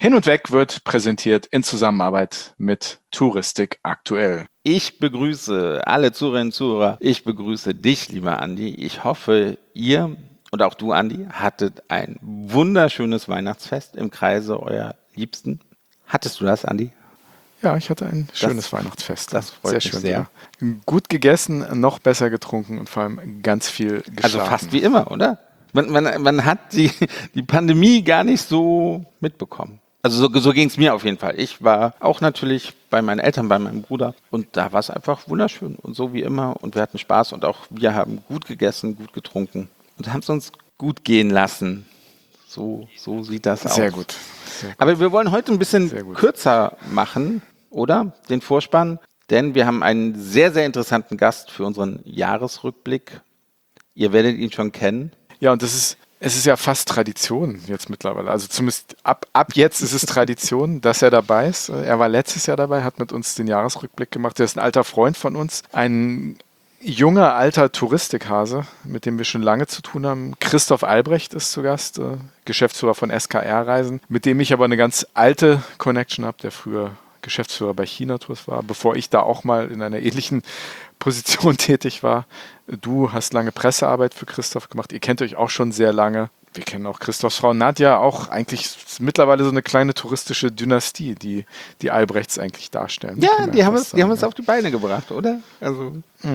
Hin und Weg wird präsentiert in Zusammenarbeit mit Touristik aktuell. Ich begrüße alle Zuhörerinnen und Zuhörer. Ich begrüße dich, lieber Andi. Ich hoffe, ihr und auch du, Andi, hattet ein wunderschönes Weihnachtsfest im Kreise eurer Liebsten. Hattest du das, Andi? Ja, ich hatte ein schönes Weihnachtsfest. Das freut mich sehr. Ja. Gut gegessen, noch besser getrunken und vor allem ganz viel geschlafen. Also fast wie immer, oder? Man hat die Pandemie gar nicht so mitbekommen. Also so ging es mir auf jeden Fall. Ich war auch natürlich bei meinen Eltern, bei meinem Bruder und da war es einfach wunderschön und so wie immer und wir hatten Spaß und auch wir haben gut gegessen, gut getrunken und haben es uns gut gehen lassen. So sieht das aus. Sehr gut. Aber wir wollen heute ein bisschen kürzer machen, oder? Den Vorspann, denn wir haben einen sehr, sehr interessanten Gast für unseren Jahresrückblick. Ihr werdet ihn schon kennen. Ja, und es ist ja fast Tradition jetzt mittlerweile. Also zumindest ab jetzt ist es Tradition, dass er dabei ist. Er war letztes Jahr dabei, hat mit uns den Jahresrückblick gemacht. Er ist ein alter Freund von uns, ein junger, alter Touristikhase, mit dem wir schon lange zu tun haben. Christoph Albrecht ist zu Gast, Geschäftsführer von SKR-Reisen, mit dem ich aber eine ganz alte Connection habe, der früher Geschäftsführer bei China Tours war, bevor ich da auch mal in einer ähnlichen Position tätig war. Du hast lange Pressearbeit für Christoph gemacht. Ihr kennt euch auch schon sehr lange. Wir kennen auch Christophs Frau Nadja, auch eigentlich mittlerweile so eine kleine touristische Dynastie, die Albrechts eigentlich darstellen. Ja, die haben es auf die Beine gebracht, oder? Also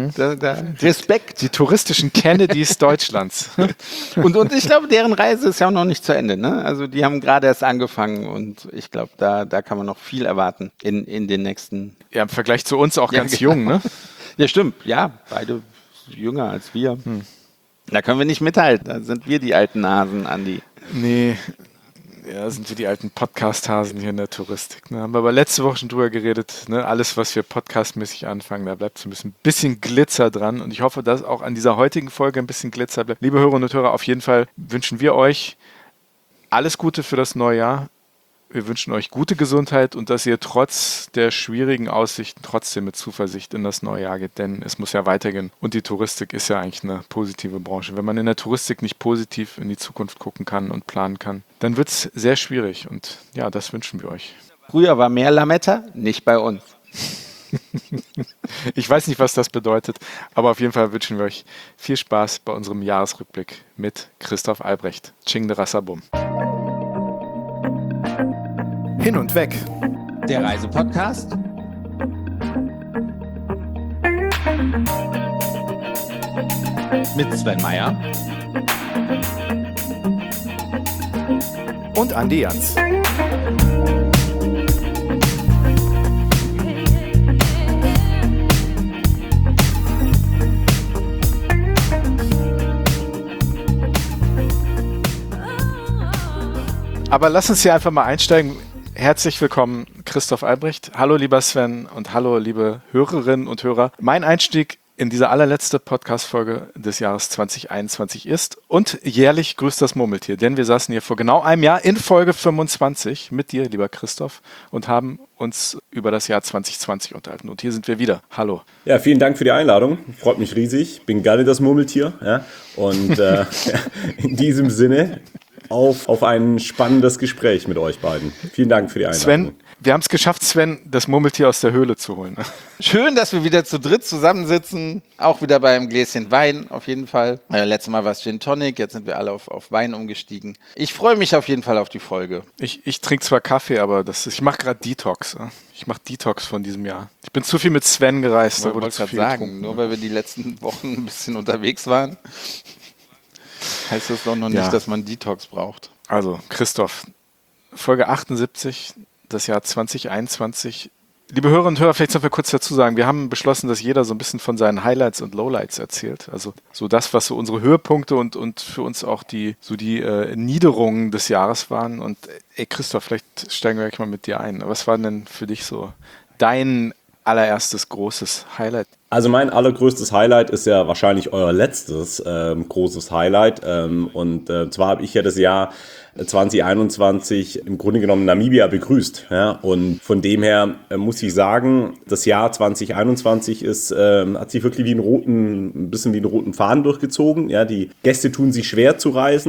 Respekt. Die touristischen Kennedys Deutschlands. Und ich glaube, deren Reise ist ja auch noch nicht zu Ende. Ne? Also die haben gerade erst angefangen und ich glaube, da kann man noch viel erwarten in den nächsten... Ja, im Vergleich zu uns auch ganz jung, ne? Ja, stimmt. Ja, beide jünger als wir. Da können wir nicht mithalten. Da sind wir die alten Nasen, Andi. Nee, ja, sind wir die alten Podcast-Hasen hier in der Touristik. Ne? Haben wir aber letzte Woche schon drüber geredet. Ne? Alles, was wir podcastmäßig anfangen, da bleibt so ein bisschen Glitzer dran. Und ich hoffe, dass auch an dieser heutigen Folge ein bisschen Glitzer bleibt. Liebe Hörerinnen und Hörer, auf jeden Fall wünschen wir euch alles Gute für das neue Jahr. Wir wünschen euch gute Gesundheit und dass ihr trotz der schwierigen Aussichten trotzdem mit Zuversicht in das neue Jahr geht, denn es muss ja weitergehen. Und die Touristik ist ja eigentlich eine positive Branche. Wenn man in der Touristik nicht positiv in die Zukunft gucken kann und planen kann, dann wird es sehr schwierig. Und ja, das wünschen wir euch. Früher war mehr Lametta, nicht bei uns. Ich weiß nicht, was das bedeutet, aber auf jeden Fall wünschen wir euch viel Spaß bei unserem Jahresrückblick mit Christoph Albrecht. Ching de Rassabum. Hin und weg. Der Reisepodcast. Mit Sven Meyer. Und Andi Jans. Aber lass uns hier einfach mal einsteigen. Herzlich willkommen, Christoph Albrecht. Hallo, lieber Sven und hallo, liebe Hörerinnen und Hörer. Mein Einstieg in diese allerletzte Podcast-Folge des Jahres 2021 ist und jährlich grüßt das Murmeltier, denn wir saßen hier vor genau einem Jahr in Folge 25 mit dir, lieber Christoph, und haben uns über das Jahr 2020 unterhalten. Und hier sind wir wieder. Hallo. Ja, vielen Dank für die Einladung. Freut mich riesig. Bin gerne das Murmeltier. Ja? Und in diesem Sinne auf ein spannendes Gespräch mit euch beiden. Vielen Dank für die Einladung. Sven, wir haben es geschafft, Sven, das Murmeltier aus der Höhle zu holen. Schön, dass wir wieder zu dritt zusammensitzen. Auch wieder bei einem Gläschen Wein, auf jeden Fall. Letztes Mal war es Gin Tonic, jetzt sind wir alle auf Wein umgestiegen. Ich freue mich auf jeden Fall auf die Folge. Ich trinke zwar Kaffee, aber ich mache gerade Detox. Ich mache Detox von diesem Jahr. Ich bin zu viel mit Sven gereist. Ich wollte gerade sagen, nur weil wir die letzten Wochen ein bisschen unterwegs waren, heißt das doch noch nicht, dass man Detox braucht. Also, Christoph, Folge 78, das Jahr 2021. Liebe Hörerinnen und Hörer, vielleicht sollen wir kurz dazu sagen, wir haben beschlossen, dass jeder so ein bisschen von seinen Highlights und Lowlights erzählt. Also so das, was so unsere Höhepunkte und für uns auch die Niederungen des Jahres waren. Und Christoph, vielleicht steigen wir gleich mal mit dir ein. Was war denn für dich so dein allererstes großes Highlight? Also mein allergrößtes Highlight ist ja wahrscheinlich euer letztes großes Highlight. Und zwar habe ich ja das Jahr 2021 im Grunde genommen Namibia begrüßt. Ja? Und von dem her muss ich sagen, das Jahr 2021 hat sich wirklich ein bisschen wie einen roten Faden durchgezogen. Ja? Die Gäste tun sich schwer zu reisen.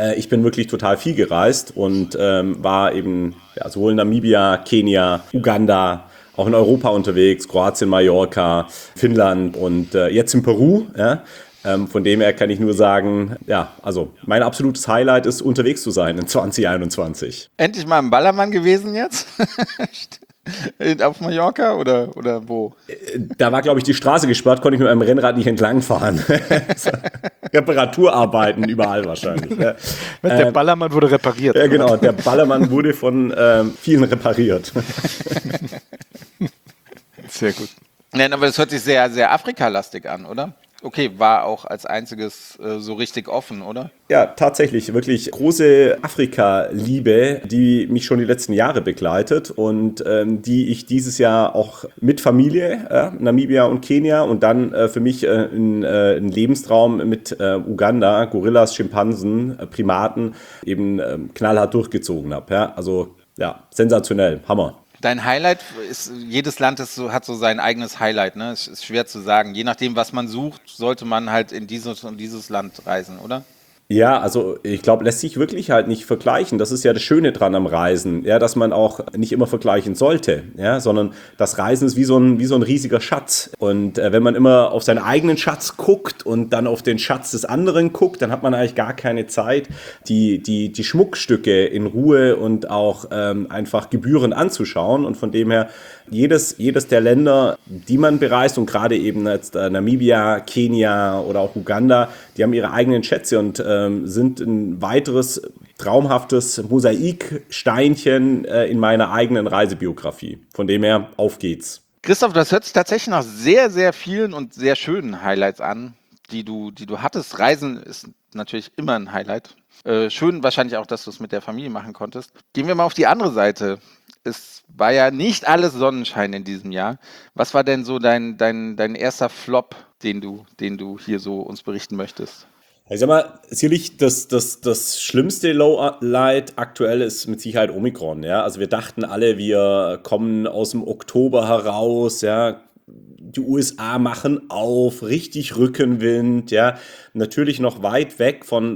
Ich bin wirklich total viel gereist und war eben sowohl in Namibia, Kenia, Uganda, auch in Europa unterwegs, Kroatien, Mallorca, Finnland und jetzt in Peru. Ja? Von dem her kann ich nur sagen, also mein absolutes Highlight ist, unterwegs zu sein in 2021. Endlich mal im Ballermann gewesen jetzt? Auf Mallorca oder wo? Da war, glaube ich, die Straße gesperrt, konnte ich mit meinem Rennrad nicht entlangfahren. Reparaturarbeiten überall wahrscheinlich. Ja. Der Ballermann wurde repariert. Ja, genau, der Ballermann wurde von vielen repariert. Sehr gut. Nein, aber das hört sich sehr, sehr Afrika-lastig an, oder? Okay, war auch als einziges so richtig offen, oder? Ja, tatsächlich, wirklich große Afrika-Liebe, die mich schon die letzten Jahre begleitet und die ich dieses Jahr auch mit Familie, Namibia und Kenia und dann für mich ein Lebenstraum mit Uganda, Gorillas, Schimpansen, Primaten eben knallhart durchgezogen habe. Ja? Also ja, sensationell, Hammer. Dein Highlight ist, jedes Land hat so sein eigenes Highlight, ne? Es ist schwer zu sagen. Je nachdem, was man sucht, sollte man halt in dieses Land reisen, oder? Ja, also ich glaube, lässt sich wirklich halt nicht vergleichen. Das ist ja das Schöne dran am Reisen, ja, dass man auch nicht immer vergleichen sollte, ja, sondern das Reisen ist wie so ein riesiger Schatz. Und wenn man immer auf seinen eigenen Schatz guckt und dann auf den Schatz des anderen guckt, dann hat man eigentlich gar keine Zeit, die Schmuckstücke in Ruhe und auch einfach gebührend anzuschauen. Und von dem her, jedes der Länder, die man bereist und gerade eben jetzt Namibia, Kenia oder auch Uganda, die haben ihre eigenen Schätze und sind ein weiteres traumhaftes Mosaiksteinchen in meiner eigenen Reisebiografie. Von dem her, auf geht's. Christoph, das hört sich tatsächlich nach sehr, sehr vielen und sehr schönen Highlights an, die du hattest. Reisen ist natürlich immer ein Highlight. Schön wahrscheinlich auch, dass du es mit der Familie machen konntest. Gehen wir mal auf die andere Seite. Es war ja nicht alles Sonnenschein in diesem Jahr. Was war denn so dein erster Flop, den du hier so uns berichten möchtest? Ich sag mal, sicherlich das schlimmste Lowlight aktuell ist mit Sicherheit Omikron. Ja? Also wir dachten alle, wir kommen aus dem Oktober heraus, ja. Die USA machen auf, richtig Rückenwind, ja, natürlich noch weit weg von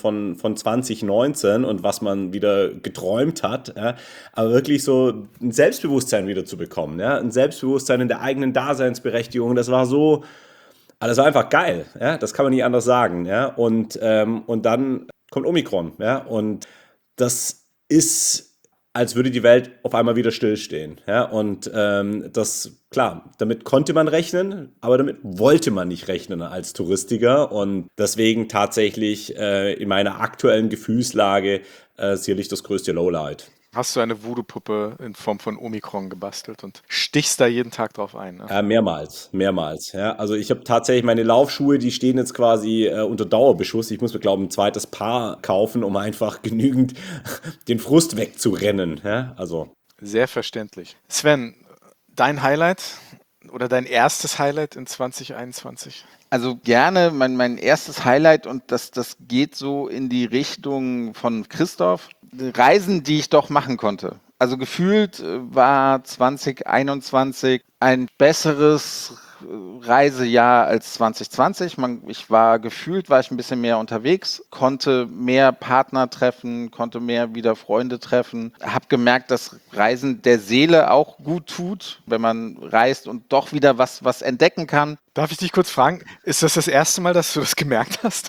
2019 und was man wieder geträumt hat, ja, aber wirklich so ein Selbstbewusstsein wieder zu bekommen, ja, ein Selbstbewusstsein in der eigenen Daseinsberechtigung, das war einfach geil, ja, das kann man nicht anders sagen, ja, und dann kommt Omikron, ja, und das ist, als würde die Welt auf einmal wieder stillstehen. Ja? Und klar, damit konnte man rechnen, aber damit wollte man nicht rechnen als Touristiker. Und deswegen tatsächlich in meiner aktuellen Gefühlslage sicherlich das größte Lowlight. Hast du eine Voodoo-Puppe in Form von Omikron gebastelt und stichst da jeden Tag drauf ein? Ne? Ja, mehrmals. Ja. Also ich habe tatsächlich meine Laufschuhe, die stehen jetzt quasi unter Dauerbeschuss. Ich muss mir, glaube ich, ein zweites Paar kaufen, um einfach genügend den Frust wegzurennen. Ja, also. Sehr verständlich. Sven, dein Highlight oder dein erstes Highlight in 2021? Also gerne mein erstes Highlight und das geht so in die Richtung von Christoph. Reisen, die ich doch machen konnte. Also gefühlt war 2021 ein besseres Reisejahr als 2020. War ich ein bisschen mehr unterwegs, konnte mehr Partner treffen, konnte mehr wieder Freunde treffen. Habe gemerkt, dass Reisen der Seele auch gut tut, wenn man reist und doch wieder was entdecken kann. Darf ich dich kurz fragen, ist das erste Mal, dass du das gemerkt hast?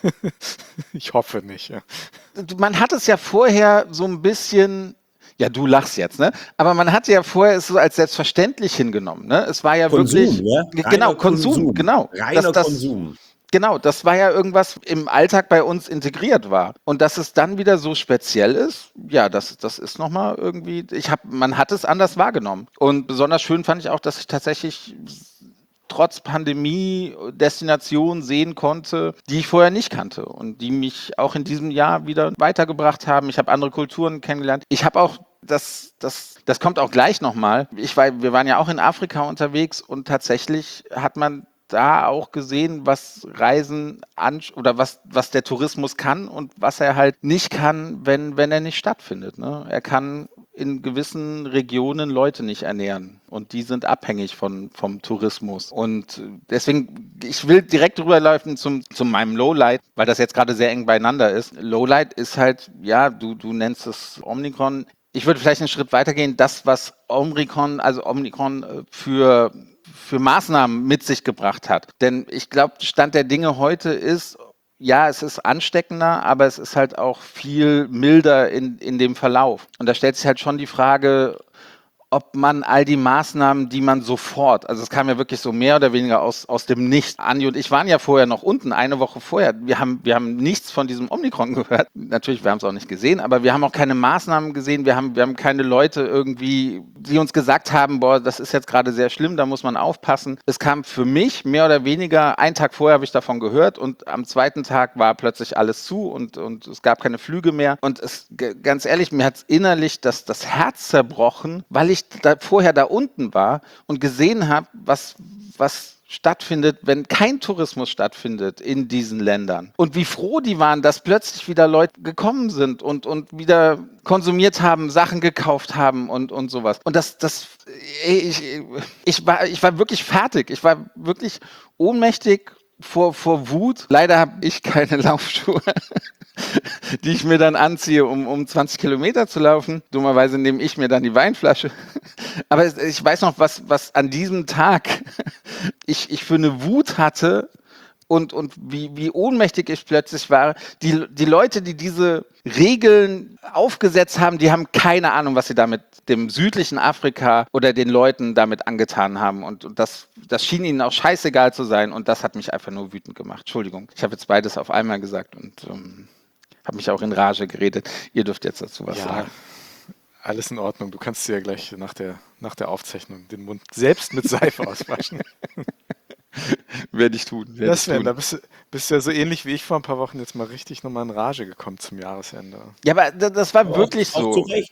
Ich hoffe nicht. Ja. Man hat es ja vorher so ein bisschen, ja, du lachst jetzt, ne? Aber man hat ja vorher es so als selbstverständlich hingenommen, ne? Es war ja Konsum, wirklich, ja? genau, Konsum, genau. Reiner Konsum. Genau, das war ja irgendwas im Alltag bei uns integriert war. Und dass es dann wieder so speziell ist, ja, das ist nochmal irgendwie, man hat es anders wahrgenommen. Und besonders schön fand ich auch, dass ich tatsächlich trotz Pandemie Destinationen sehen konnte, die ich vorher nicht kannte und die mich auch in diesem Jahr wieder weitergebracht haben. Ich habe andere Kulturen kennengelernt. Ich habe auch, das kommt auch gleich nochmal, wir waren ja auch in Afrika unterwegs und tatsächlich hat man da auch gesehen, was Reisen oder was der Tourismus kann und was er halt nicht kann, wenn er nicht stattfindet. Ne? Er kann in gewissen Regionen Leute nicht ernähren und die sind abhängig vom Tourismus. Und deswegen, ich will direkt rüberlaufen zu meinem Lowlight, weil das jetzt gerade sehr eng beieinander ist. Lowlight ist halt, ja, du nennst es Omikron. Ich würde vielleicht einen Schritt weitergehen, das, was Omikron für Maßnahmen mit sich gebracht hat. Denn ich glaube, Stand der Dinge heute ist, ja, es ist ansteckender, aber es ist halt auch viel milder in dem Verlauf. Und da stellt sich halt schon die Frage, ob man all die Maßnahmen, die man sofort, also es kam ja wirklich so mehr oder weniger aus dem Nichts. Andi und ich waren ja vorher noch unten, eine Woche vorher. Wir haben nichts von diesem Omikron gehört. Natürlich, wir haben es auch nicht gesehen, aber wir haben auch keine Maßnahmen gesehen. Wir haben keine Leute irgendwie, die uns gesagt haben, boah, das ist jetzt gerade sehr schlimm, da muss man aufpassen. Es kam für mich mehr oder weniger, einen Tag vorher habe ich davon gehört und am zweiten Tag war plötzlich alles zu und es gab keine Flüge mehr. Und ganz ehrlich, mir hat es innerlich das Herz zerbrochen, weil ich vorher da unten war und gesehen habe, was stattfindet, wenn kein Tourismus stattfindet in diesen Ländern. Und wie froh die waren, dass plötzlich wieder Leute gekommen sind und wieder konsumiert haben, Sachen gekauft haben und sowas. Und ich war wirklich fertig. Ich war wirklich ohnmächtig vor Wut. Leider habe ich keine Laufschuhe, die ich mir dann anziehe, um 20 Kilometer zu laufen. Dummerweise nehme ich mir dann die Weinflasche. Aber ich weiß noch, was an diesem Tag ich für eine Wut hatte und wie ohnmächtig ich plötzlich war. Die Leute, die diese Regeln aufgesetzt haben, die haben keine Ahnung, was sie damit dem südlichen Afrika oder den Leuten damit angetan haben. Und das schien ihnen auch scheißegal zu sein. Und das hat mich einfach nur wütend gemacht. Entschuldigung, ich habe jetzt beides auf einmal gesagt und habe mich auch in Rage geredet. Ihr dürft jetzt dazu was sagen. Alles in Ordnung. Du kannst dir ja gleich nach der Aufzeichnung den Mund selbst mit Seife auswaschen. Werde ich tun. Da bist du ja so ähnlich wie ich vor ein paar Wochen jetzt mal richtig nochmal in Rage gekommen zum Jahresende. Ja, aber das war wirklich so.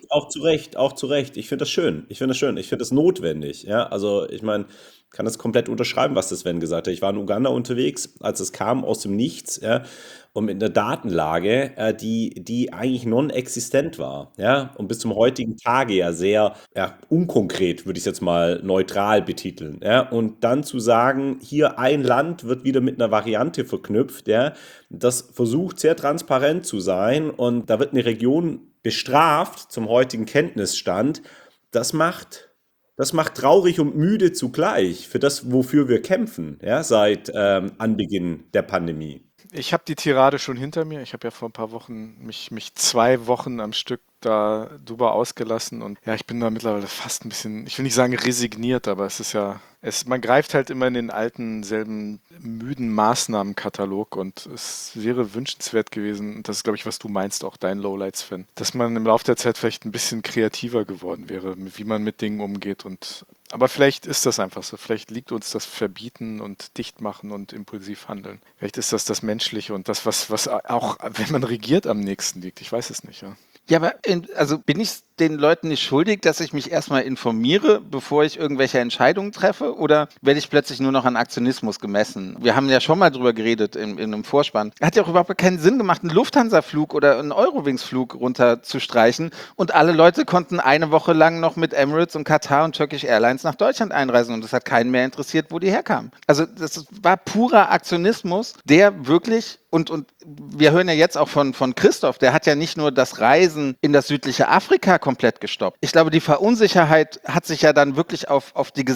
Auch zu Recht. Ich finde das schön. Ich finde das notwendig. Ja, also ich meine, kann das komplett unterschreiben, was das Sven gesagt hat. Ich war in Uganda unterwegs, als es kam aus dem Nichts, ja, und mit einer Datenlage, die eigentlich non-existent war, ja, und bis zum heutigen Tage ja sehr unkonkret, würde ich es jetzt mal neutral betiteln, ja, und dann zu sagen, hier ein Land wird wieder mit einer Variante verknüpft, ja, das versucht sehr transparent zu sein und da wird eine Region bestraft zum heutigen Kenntnisstand, das macht traurig und müde zugleich für das, wofür wir kämpfen, ja, seit Anbeginn der Pandemie. Ich habe die Tirade schon hinter mir. Ich habe ja vor ein paar Wochen mich 2 Wochen am Stück da drüber ausgelassen und ja, ich bin da mittlerweile fast ein bisschen, ich will nicht sagen resigniert, aber es ist ja, man greift halt immer in den alten, selben müden Maßnahmenkatalog und es wäre wünschenswert gewesen, und das ist, glaube ich, was du meinst, auch dein Lowlights-Fan, dass man im Laufe der Zeit vielleicht ein bisschen kreativer geworden wäre, wie man mit Dingen umgeht aber vielleicht ist das einfach so. Vielleicht liegt uns das Verbieten und Dichtmachen und impulsiv handeln. Vielleicht ist das Menschliche und das, was auch, wenn man regiert, am nächsten liegt. Ich weiß es nicht, ja. Ja, aber also bin ich den Leuten nicht schuldig, dass ich mich erstmal informiere, bevor ich irgendwelche Entscheidungen treffe? Oder werde ich plötzlich nur noch an Aktionismus gemessen? Wir haben ja schon mal drüber geredet in einem Vorspann. Hat ja auch überhaupt keinen Sinn gemacht, einen Lufthansa-Flug oder einen Eurowings-Flug runterzustreichen und alle Leute konnten eine Woche lang noch mit Emirates und Katar und Turkish Airlines nach Deutschland einreisen und es hat keinen mehr interessiert, wo die herkamen. Also das war purer Aktionismus, der wirklich und wir hören ja jetzt auch von Christoph, der hat ja nicht nur das Reisen in das südliche Afrika komplett gestoppt. Ich glaube, die Verunsicherheit hat sich ja dann wirklich auf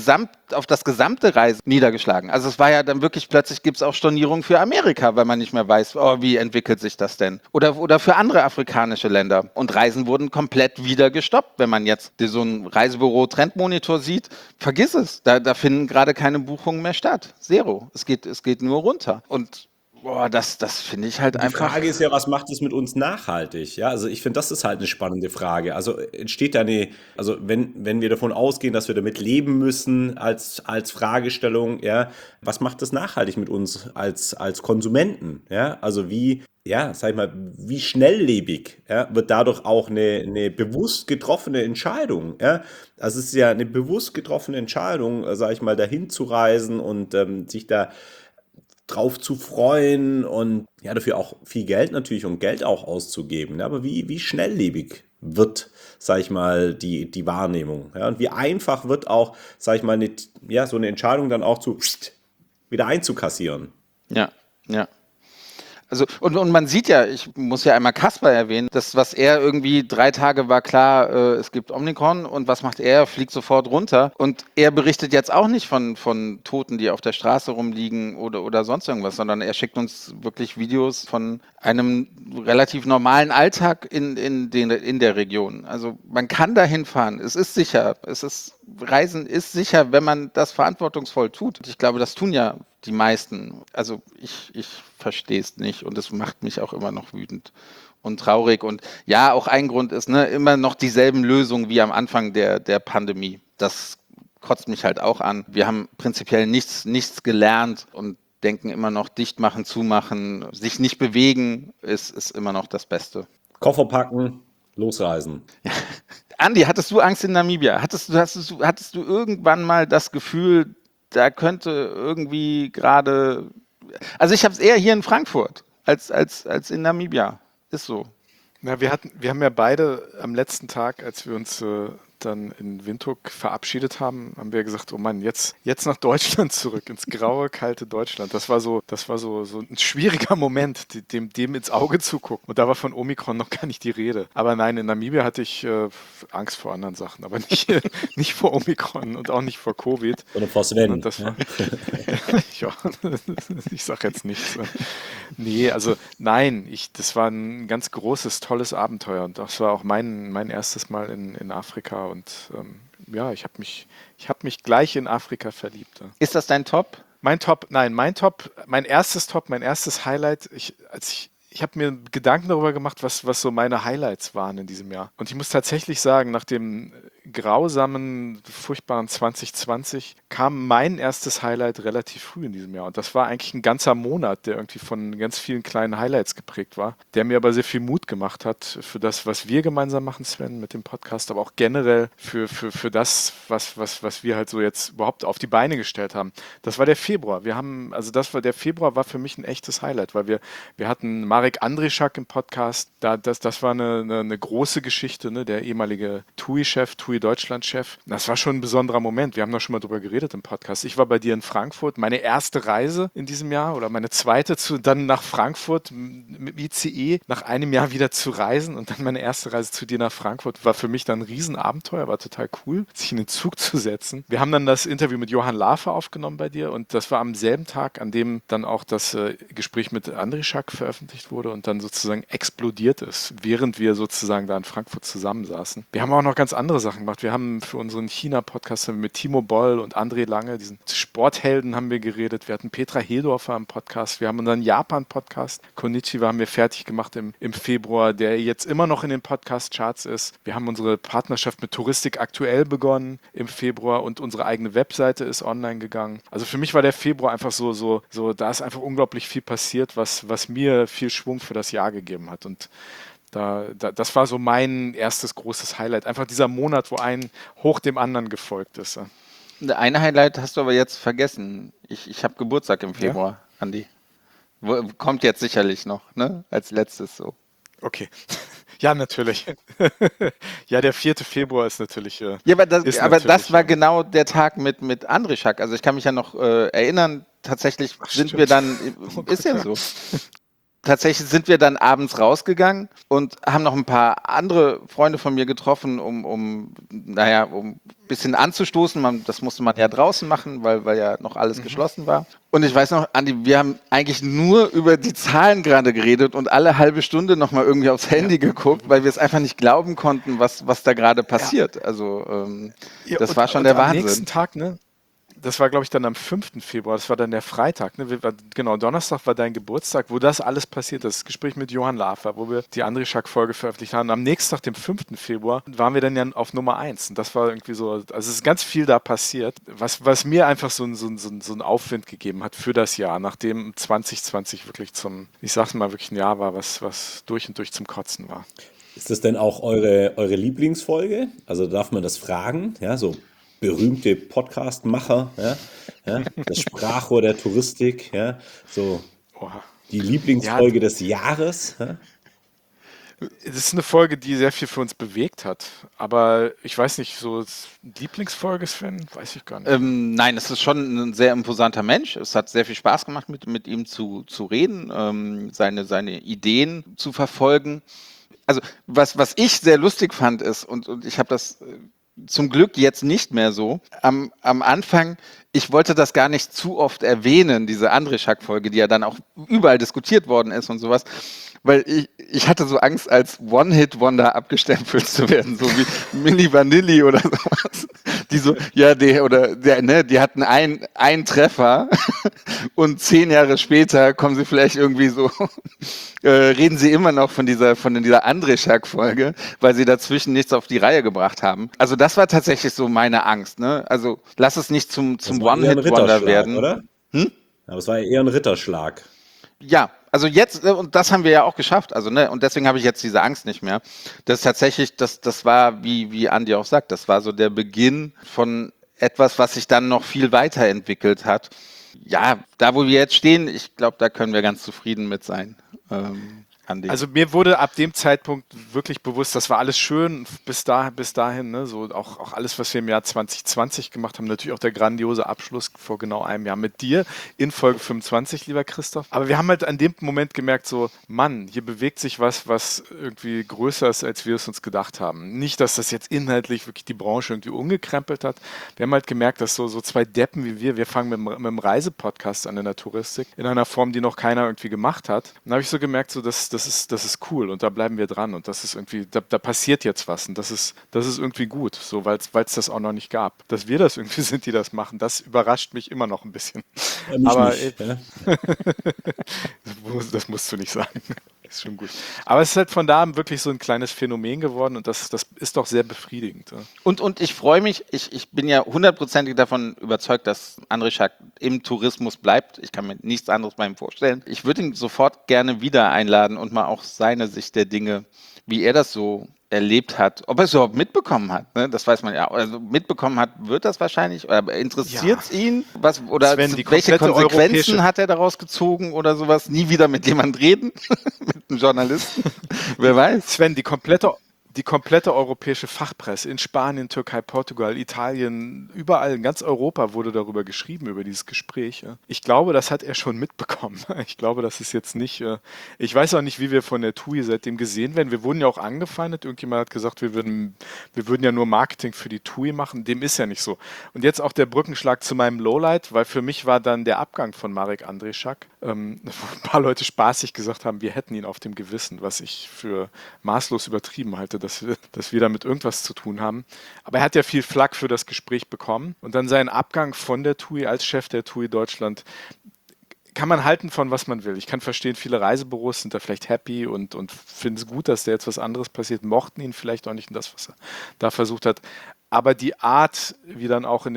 das gesamte Reisen niedergeschlagen. Also es war ja dann wirklich, plötzlich gibt es auch Stornierungen für Amerika, weil man nicht mehr weiß, wie entwickelt sich das denn? Oder für andere afrikanische Länder. Und Reisen wurden komplett wieder gestoppt. Wenn man jetzt so ein Reisebüro Trendmonitor sieht, vergiss es. Da finden gerade keine Buchungen mehr statt. Zero. Es geht nur runter. Und Boah, das finde ich halt Die einfach. Frage ist ja, was macht es mit uns nachhaltig? Ja, also ich finde, das ist halt eine spannende Frage. Also entsteht da also wenn wir davon ausgehen, dass wir damit leben müssen als Fragestellung, ja, was macht das nachhaltig mit uns als Konsumenten? Ja, also sag ich mal, wie schnelllebig, ja, wird dadurch auch eine bewusst getroffene Entscheidung, ja? Also es ist ja eine bewusst getroffene Entscheidung, sag ich mal, dahin zu reisen und sich da drauf zu freuen und ja, dafür auch viel Geld natürlich und Geld auch auszugeben. Ja, aber wie schnelllebig wird, sag ich mal, die Wahrnehmung. Ja, und wie einfach wird auch, sag ich mal, so eine Entscheidung dann auch wieder einzukassieren. Ja, ja. Also, und man sieht ja, ich muss ja einmal Kasper erwähnen, das, was er irgendwie 3 Tage war klar, es gibt Omikron und was macht er? Fliegt sofort runter. Und er berichtet jetzt auch nicht von Toten, die auf der Straße rumliegen oder sonst irgendwas, sondern er schickt uns wirklich Videos von einem relativ normalen Alltag in der Region. Also man kann dahin fahren, es ist sicher, Reisen ist sicher, wenn man das verantwortungsvoll tut. Ich glaube, das tun ja die meisten. Also ich verstehe es nicht und es macht mich auch immer noch wütend und traurig. Und ja, auch ein Grund ist, immer noch dieselben Lösungen wie am Anfang der Pandemie. Das kotzt mich halt auch an. Wir haben prinzipiell nichts gelernt und denken immer noch, dicht machen, zumachen, sich nicht bewegen, ist immer noch das Beste. Koffer packen, losreisen. Andi, hattest du Angst in Namibia? Hattest du irgendwann mal das Gefühl, da könnte irgendwie gerade. Also ich habe es eher hier in Frankfurt als in Namibia. Ist so. Na, wir haben ja beide am letzten Tag, als wir uns dann in Windhoek verabschiedet haben, haben wir gesagt, oh Mann, jetzt nach Deutschland zurück, ins graue, kalte Deutschland. Das war so ein schwieriger Moment, dem ins Auge zu gucken. Und da war von Omikron noch gar nicht die Rede. Aber nein, in Namibia hatte ich Angst vor anderen Sachen, aber nicht vor Omikron und auch nicht vor Covid. Oder vor Sven. Und das war, ja, ich sag jetzt nichts. Nee, also nein, das war ein ganz großes, tolles Abenteuer und das war auch mein erstes Mal in Afrika und ja, ich habe mich gleich in Afrika verliebt. Ja. Ist das dein Top? Mein erstes Highlight, ich habe mir Gedanken darüber gemacht, was so meine Highlights waren in diesem Jahr. Und ich muss tatsächlich sagen, nach dem grausamen, furchtbaren 2020 kam mein erstes Highlight relativ früh in diesem Jahr. Und das war eigentlich ein ganzer Monat, der irgendwie von ganz vielen kleinen Highlights geprägt war, der mir aber sehr viel Mut gemacht hat für das, was wir gemeinsam machen, Sven, mit dem Podcast, aber auch generell für das, was wir halt so jetzt überhaupt auf die Beine gestellt haben. Das war der Februar. Der Februar war für mich ein echtes Highlight, weil wir hatten Marek Andrischak im Podcast. Das war eine große Geschichte, ne? Der ehemalige TUI-Chef, TUI-Deutschland-Chef. Das war schon ein besonderer Moment. Wir haben da schon mal drüber geredet im Podcast. Ich war bei dir in Frankfurt. Meine erste Reise in diesem Jahr oder meine zweite dann nach Frankfurt mit ICE nach einem Jahr wieder zu reisen und dann meine erste Reise zu dir nach Frankfurt war für mich dann ein Riesenabenteuer, war total cool, sich in den Zug zu setzen. Wir haben dann das Interview mit Johann Lafer aufgenommen bei dir und das war am selben Tag, an dem dann auch das Gespräch mit Andrischak veröffentlicht wurde und dann sozusagen explodiert ist, während wir sozusagen da in Frankfurt zusammensaßen. Wir haben auch noch ganz andere Sachen gemacht. Wir haben für unseren China-Podcast mit Timo Boll und André Lange, diesen Sporthelden, haben wir geredet. Wir hatten Petra Hedorfer im Podcast. Wir haben unseren Japan-Podcast, Konnichiwa, haben wir fertig gemacht im Februar, der jetzt immer noch in den Podcast-Charts ist. Wir haben unsere Partnerschaft mit Touristik aktuell begonnen im Februar und unsere eigene Webseite ist online gegangen. Also für mich war der Februar einfach so, da ist einfach unglaublich viel passiert, was mir viel Schwung für das Jahr gegeben hat. Und das war so mein erstes großes Highlight. Einfach dieser Monat, wo ein hoch dem anderen gefolgt ist. Ein Highlight hast du aber jetzt vergessen. Ich habe Geburtstag im Februar, ja? Andi. Kommt jetzt sicherlich noch, ne? Als letztes so. Okay. Ja, natürlich. Ja, der 4. Februar ist natürlich. Ja, aber das war genau der Tag mit Andrischak. Also ich kann mich ja noch erinnern, tatsächlich sind wir dann, ist ja so. Tatsächlich sind wir dann abends rausgegangen und haben noch ein paar andere Freunde von mir getroffen, um ein bisschen anzustoßen. Das musste man ja draußen machen, weil ja noch alles geschlossen war. Und ich weiß noch, Andi, wir haben eigentlich nur über die Zahlen gerade geredet und alle halbe Stunde nochmal irgendwie aufs Handy geguckt, weil wir es einfach nicht glauben konnten, was da gerade passiert. Also das war schon der Wahnsinn. Am nächsten Tag, ne? das war, glaube ich, dann am 5. Februar, das war dann der Freitag, ne? Genau, Donnerstag war dein Geburtstag, wo das alles passiert ist. Das Gespräch mit Johann Lafer, wo wir die André Schack-Folge veröffentlicht haben. Am nächsten Tag, dem 5. Februar, waren wir dann ja auf Nummer 1. Und das war irgendwie so, also es ist ganz viel da passiert, was mir einfach so einen Aufwind gegeben hat für das Jahr, nachdem 2020 wirklich ich sag's mal, wirklich ein Jahr war, was durch und durch zum Kotzen war. Ist das denn auch eure Lieblingsfolge? Also darf man das fragen? Ja, so berühmte Podcast-Macher, ja, das Sprachrohr der Touristik, ja, so Oha. die Ja, Lieblingsfolge des Jahres. Ja? das ist eine Folge, die sehr viel für uns bewegt hat. Aber ich weiß nicht, so Lieblingsfolge, Sven, weiß ich gar nicht. Nein, es ist schon ein sehr imposanter Mensch. Es hat sehr viel Spaß gemacht, mit ihm zu reden, seine Ideen zu verfolgen. Also was ich sehr lustig fand ist, und ich habe das zum Glück jetzt nicht mehr so, am Anfang, ich wollte das gar nicht zu oft erwähnen, diese André Schack-Folge, die ja dann auch überall diskutiert worden ist und sowas, weil ich hatte so Angst, als One-Hit-Wonder abgestempelt zu werden, so wie Milli Vanilli oder sowas. Die so, ja, die hatten einen Treffer und 10 Jahre später kommen sie vielleicht irgendwie so, reden sie immer noch von dieser André Schack-Folge, weil sie dazwischen nichts auf die Reihe gebracht haben. Also das war tatsächlich so meine Angst, ne? Also lass es nicht zum Das war eher ein One-Hit-Wonder Ritterschlag, werden. oder? Aber es war eher ein Ritterschlag. Ja, also jetzt, und das haben wir ja auch geschafft, also, ne, und deswegen habe ich jetzt diese Angst nicht mehr. Das ist tatsächlich, das war, wie Andi auch sagt, das war so der Beginn von etwas, was sich dann noch viel weiterentwickelt hat. Ja, da wo wir jetzt stehen, ich glaube, da können wir ganz zufrieden mit sein. Andi. Also mir wurde ab dem Zeitpunkt wirklich bewusst, das war alles schön bis dahin, ne? So auch alles, was wir im Jahr 2020 gemacht haben, natürlich auch der grandiose Abschluss vor genau einem Jahr mit dir in Folge 25, lieber Christoph. Aber wir haben halt an dem Moment gemerkt, so, Mann, hier bewegt sich was irgendwie größer ist, als wir es uns gedacht haben. Nicht, dass das jetzt inhaltlich wirklich die Branche irgendwie umgekrempelt hat. Wir haben halt gemerkt, dass so zwei Deppen wie wir fangen mit einem Reisepodcast an in der Touristik, in einer Form, die noch keiner irgendwie gemacht hat. Und da habe ich so gemerkt, so, das ist cool und da bleiben wir dran und das ist irgendwie, da passiert jetzt was und das ist irgendwie gut, so, weil es das auch noch nicht gab. Dass wir das irgendwie sind, die das machen, das überrascht mich immer noch ein bisschen. Mich Aber nicht, ja. das musst du nicht sagen. Ist schon gut. Aber es ist halt von da an wirklich so ein kleines Phänomen geworden und das ist doch sehr befriedigend. Ja. Und ich freue mich, ich bin ja 100%ig davon überzeugt, dass André Schack im Tourismus bleibt. Ich kann mir nichts anderes bei ihm vorstellen. Ich würde ihn sofort gerne wieder einladen und mal auch seine Sicht der Dinge, wie er das so erlebt hat, ob er es überhaupt mitbekommen hat, ne? Das weiß man ja. Also mitbekommen hat, wird das wahrscheinlich, oder interessiert es ihn? Was, oder Sven, welche Konsequenzen hat er daraus gezogen oder sowas? Nie wieder mit jemand reden? Mit einem Journalisten? Wer weiß? Sven, die komplette europäische Fachpresse in Spanien, Türkei, Portugal, Italien, überall in ganz Europa wurde darüber geschrieben, über dieses Gespräch. Ja. Ich glaube, das hat er schon mitbekommen. Ich glaube, das ist jetzt nicht, ich weiß auch nicht, wie wir von der TUI seitdem gesehen werden. Wir wurden ja auch angefeindet. Irgendjemand hat gesagt, wir würden ja nur Marketing für die TUI machen. Dem ist ja nicht so. Und jetzt auch der Brückenschlag zu meinem Lowlight, weil für mich war dann der Abgang von Marek Andrešak, wo ein paar Leute spaßig gesagt haben, wir hätten ihn auf dem Gewissen, was ich für maßlos übertrieben halte, dass wir damit irgendwas zu tun haben. Aber er hat ja viel Flack für das Gespräch bekommen. Und dann sein Abgang von der TUI als Chef der TUI Deutschland kann man halten von was man will. Ich kann verstehen, viele Reisebüros sind da vielleicht happy und finden es gut, dass da jetzt was anderes passiert, mochten ihn vielleicht auch nicht in das, was er da versucht hat. Aber die Art, wie dann auch in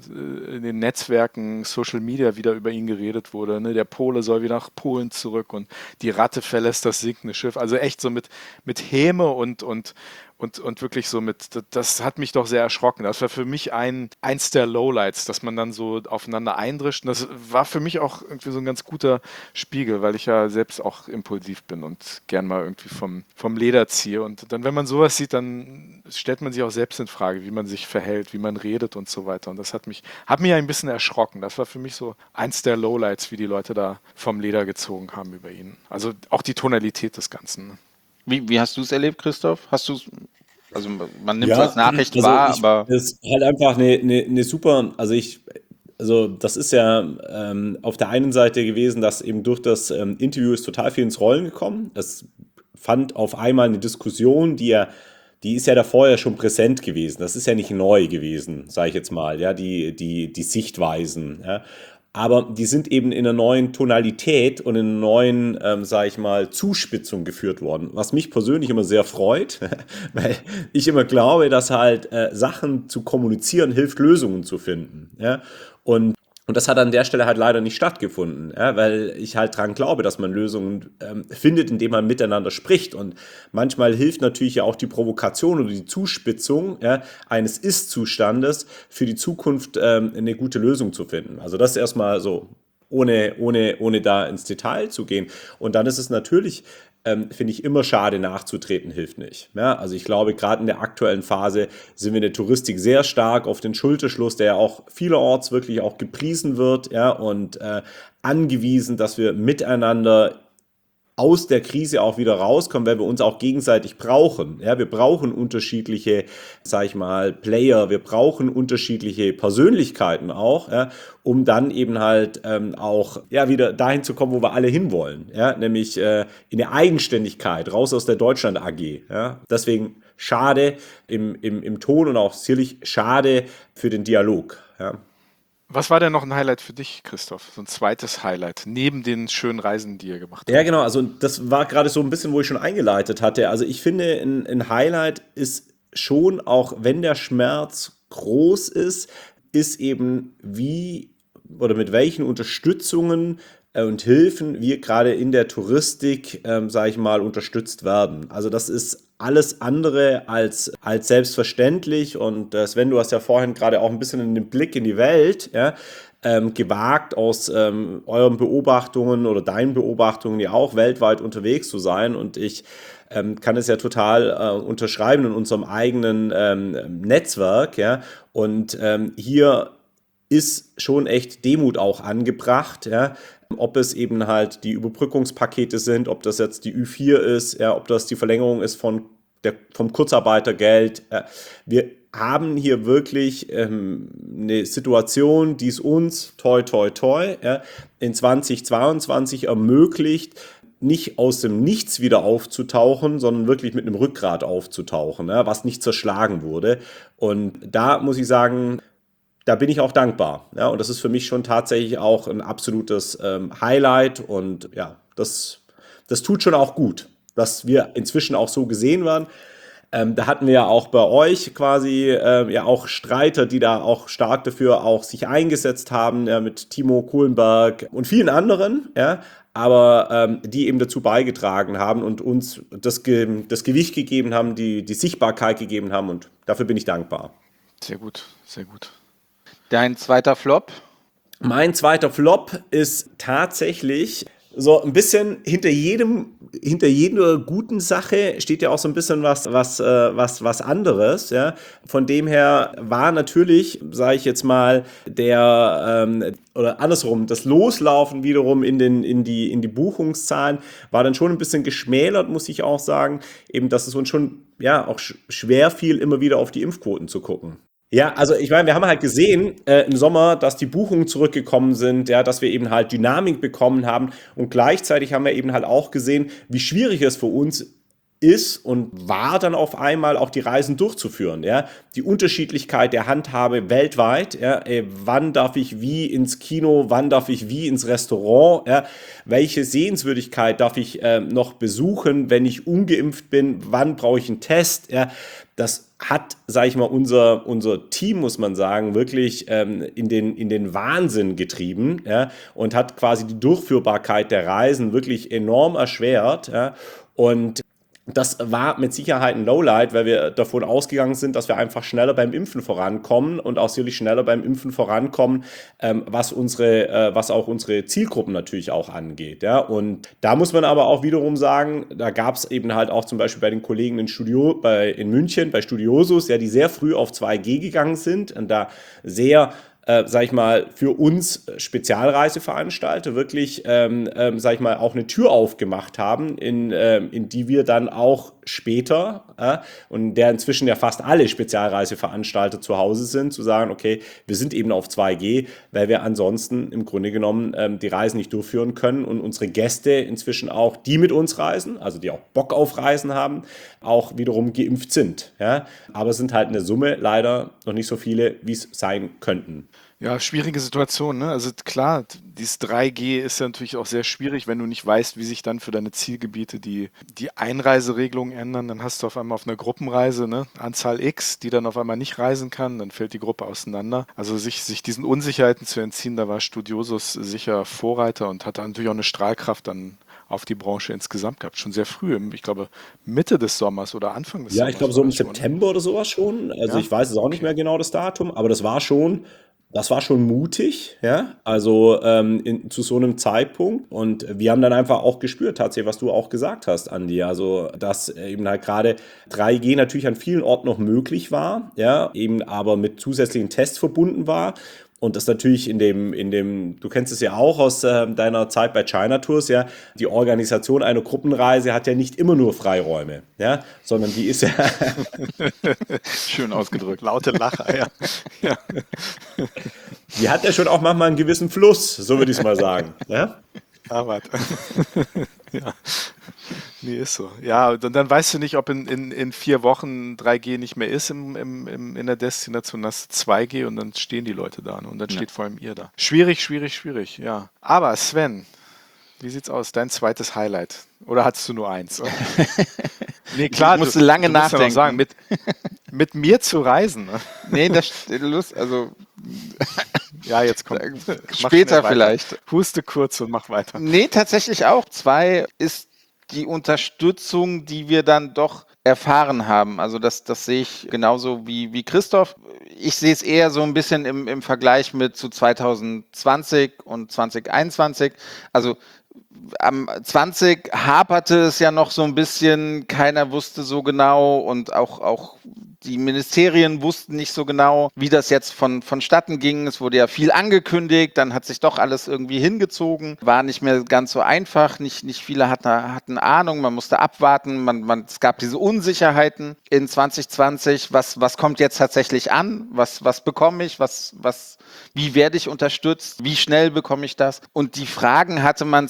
den Netzwerken, Social Media wieder über ihn geredet wurde, ne, der Pole soll wieder nach Polen zurück und die Ratte verlässt das sinkende Schiff. Also echt so mit Häme und wirklich so das hat mich doch sehr erschrocken. Das war für mich eins der Lowlights, dass man dann so aufeinander eindrischt. Und das war für mich auch irgendwie so ein ganz guter Spiegel, weil ich ja selbst auch impulsiv bin und gern mal irgendwie vom Leder ziehe. Und dann, wenn man sowas sieht, dann stellt man sich auch selbst in Frage, wie man sich verhält, wie man redet und so weiter. Und das hat mich ein bisschen erschrocken. Das war für mich so eins der Lowlights, wie die Leute da vom Leder gezogen haben über ihn. Also auch die Tonalität des Ganzen. Ne? Wie hast du es erlebt, Christoph? Also man nimmt es als Nachricht wahr, aber das ist halt einfach eine super, also das ist ja auf der einen Seite gewesen, dass eben durch das Interview ist total viel ins Rollen gekommen. Es fand auf einmal eine Diskussion, die ja die ist ja davor ja schon präsent gewesen. Das ist ja nicht neu gewesen, sage ich jetzt mal, ja, die Sichtweisen. Ja. Aber die sind eben in einer neuen Tonalität und in einer neuen, sage ich mal, Zuspitzung geführt worden. Was mich persönlich immer sehr freut, weil ich immer glaube, dass halt Sachen zu kommunizieren hilft, Lösungen zu finden. Ja. Und das hat an der Stelle halt leider nicht stattgefunden, ja, weil ich halt dran glaube, dass man Lösungen findet, indem man miteinander spricht. Und manchmal hilft natürlich ja auch die Provokation oder die Zuspitzung, ja, eines Ist-Zustandes für die Zukunft eine gute Lösung zu finden. Also das erstmal so, ohne da ins Detail zu gehen. Und dann ist es natürlich, finde ich, immer schade, nachzutreten hilft nicht. Ja, also ich glaube, gerade in der aktuellen Phase sind wir in der Touristik sehr stark auf den Schulterschluss, der ja auch vielerorts wirklich auch gepriesen wird, ja, und angewiesen, dass wir miteinander aus der Krise auch wieder rauskommen, weil wir uns auch gegenseitig brauchen. Ja, wir brauchen unterschiedliche, sag ich mal, Player, wir brauchen unterschiedliche Persönlichkeiten auch, ja, um dann eben halt auch ja, wieder dahin zu kommen, wo wir alle hinwollen. Ja, nämlich in der Eigenständigkeit, raus aus der Deutschland AG. Ja. Deswegen schade im Ton und auch sicherlich schade für den Dialog. Ja. Was war denn noch ein Highlight für dich, Christoph? So ein zweites Highlight, neben den schönen Reisen, die ihr gemacht Ja, habt? genau. Also das war gerade so ein bisschen, wo ich schon eingeleitet hatte. Also ich finde, ein Highlight ist schon, auch wenn der Schmerz groß ist eben wie oder mit welchen Unterstützungen und Hilfen wir gerade in der Touristik, sage ich mal, unterstützt werden. Also das ist alles andere als selbstverständlich. Und Sven, du hast ja vorhin gerade auch ein bisschen einen Blick in die Welt, ja, gewagt, aus euren Beobachtungen oder deinen Beobachtungen ja auch weltweit unterwegs zu sein. Und ich kann es ja total unterschreiben in unserem eigenen Netzwerk. Ja. Und hier ist schon echt Demut auch angebracht, ja. Ob es eben halt die Überbrückungspakete sind, ob das jetzt die Ü4 ist, ja, ob das die Verlängerung ist vom Kurzarbeitergeld. Wir haben hier wirklich eine Situation, die es uns, toi, toi, toi, ja, in 2022 ermöglicht, nicht aus dem Nichts wieder aufzutauchen, sondern wirklich mit einem Rückgrat aufzutauchen, ja, was nicht zerschlagen wurde. Und da muss ich sagen, da bin ich auch dankbar. Ja, und das ist für mich schon tatsächlich auch ein absolutes Highlight. Und ja, das tut schon auch gut, dass wir inzwischen auch so gesehen werden. Da hatten wir ja auch bei euch quasi ja auch Streiter, die da auch stark dafür auch sich eingesetzt haben, ja, mit Timo Kohlenberg und vielen anderen, ja, aber die eben dazu beigetragen haben und uns das Gewicht gegeben haben, die Sichtbarkeit gegeben haben, und dafür bin ich dankbar. Sehr gut, sehr gut. Dein zweiter Flop? Mein zweiter Flop ist tatsächlich so ein bisschen hinter jeder guten Sache steht ja auch so ein bisschen was anderes, ja. Von dem her war natürlich, sage ich jetzt mal, oder andersrum, das Loslaufen wiederum in die Buchungszahlen war dann schon ein bisschen geschmälert, muss ich auch sagen, eben, dass es uns schon ja auch schwer fiel, immer wieder auf die Impfquoten zu gucken. Ja, also ich meine, wir haben halt gesehen im Sommer, dass die Buchungen zurückgekommen sind, ja, dass wir eben halt Dynamik bekommen haben, und gleichzeitig haben wir eben halt auch gesehen, wie schwierig es für uns ist und war dann auf einmal auch die Reisen durchzuführen, ja, die Unterschiedlichkeit der Handhabe weltweit, ja, wann darf ich wie ins Kino, wann darf ich wie ins Restaurant, ja, welche Sehenswürdigkeit darf ich noch besuchen, wenn ich ungeimpft bin, wann brauche ich einen Test, ja, das hat, sage ich mal, unser Team, muss man sagen, wirklich in den Wahnsinn getrieben, ja, und hat quasi die Durchführbarkeit der Reisen wirklich enorm erschwert, ja, und das war mit Sicherheit ein Lowlight, weil wir davon ausgegangen sind, dass wir einfach schneller beim Impfen vorankommen und auch sicherlich schneller beim Impfen vorankommen, was auch unsere Zielgruppen natürlich auch angeht. Ja. Und da muss man aber auch wiederum sagen, da gab es eben halt auch zum Beispiel bei den Kollegen in München, bei Studiosus, ja, die sehr früh auf 2G gegangen sind und da sehr sag ich mal, für uns Spezialreiseveranstalter wirklich, sag ich mal, auch eine Tür aufgemacht haben, in die wir dann auch später, und der inzwischen ja fast alle Spezialreiseveranstalter zu Hause sind, zu sagen, okay, wir sind eben auf 2G, weil wir ansonsten im Grunde genommen die Reisen nicht durchführen können und unsere Gäste inzwischen auch, die mit uns reisen, also die auch Bock auf Reisen haben, auch wiederum geimpft sind. Ja? Aber es sind halt in der Summe leider noch nicht so viele, wie es sein könnten. Ja, schwierige Situation, ne? Also klar, dieses 3G ist ja natürlich auch sehr schwierig, wenn du nicht weißt, wie sich dann für deine Zielgebiete die Einreiseregelungen ändern. Dann hast du auf einmal auf einer Gruppenreise, ne, Anzahl X, die dann auf einmal nicht reisen kann, dann fällt die Gruppe auseinander. Also sich diesen Unsicherheiten zu entziehen, da war Studiosus sicher Vorreiter und hatte natürlich auch eine Strahlkraft dann auf die Branche insgesamt gehabt. Schon sehr früh, ich glaube Mitte des Sommers oder Anfang des Ja, ich Sommers glaube war so im das schon, ne? September oder sowas schon. Also Ja? ich weiß es auch nicht Okay. mehr genau das Datum, aber das war schon mutig, ja. Also zu so einem Zeitpunkt. Und wir haben dann einfach auch gespürt, tatsächlich, was du auch gesagt hast, Andi. Also, dass eben halt gerade 3G natürlich an vielen Orten noch möglich war, ja, eben aber mit zusätzlichen Tests verbunden war. Und das natürlich du kennst es ja auch aus deiner Zeit bei China Tours, ja, die Organisation einer Gruppenreise hat ja nicht immer nur Freiräume, ja, sondern die ist ja, Schön ausgedrückt. Laute Lacher, ja. Ja. die hat ja schon auch manchmal einen gewissen Fluss, so würde ich es mal sagen, ja. Arbeit. Ja, nee, ist so. Ja, und dann weißt du nicht, ob in 4 Wochen 3G nicht mehr ist in der Destination, hast du 2G und dann stehen die Leute da, ne? Und dann Ja. steht vor allem ihr da. Schwierig, schwierig, schwierig, ja. Aber Sven, wie sieht's aus? Dein zweites Highlight? Oder hattest du nur eins? Nee, klar, Ich musste lange du musst ja noch sagen, nachdenken. mit mir zu reisen. Ne? Nee, also Ja, jetzt komm. Mach später schnell weiter. vielleicht. Huste kurz und mach weiter. Nee, tatsächlich auch. 2 ist die Unterstützung, die wir dann doch erfahren haben. Also das sehe ich genauso wie Christoph. Ich sehe es eher so ein bisschen im Vergleich mit zu 2020 und 2021. Also am 20 haperte es ja noch so ein bisschen, keiner wusste so genau und auch die Ministerien wussten nicht so genau, wie das jetzt vonstatten ging. Es wurde ja viel angekündigt, dann hat sich doch alles irgendwie hingezogen, war nicht mehr ganz so einfach, nicht viele hatten Ahnung, man musste abwarten, es gab diese Unsicherheiten in 2020, was kommt jetzt tatsächlich an, was bekomme ich, wie werde ich unterstützt, wie schnell bekomme ich das? Und die Fragen hatte man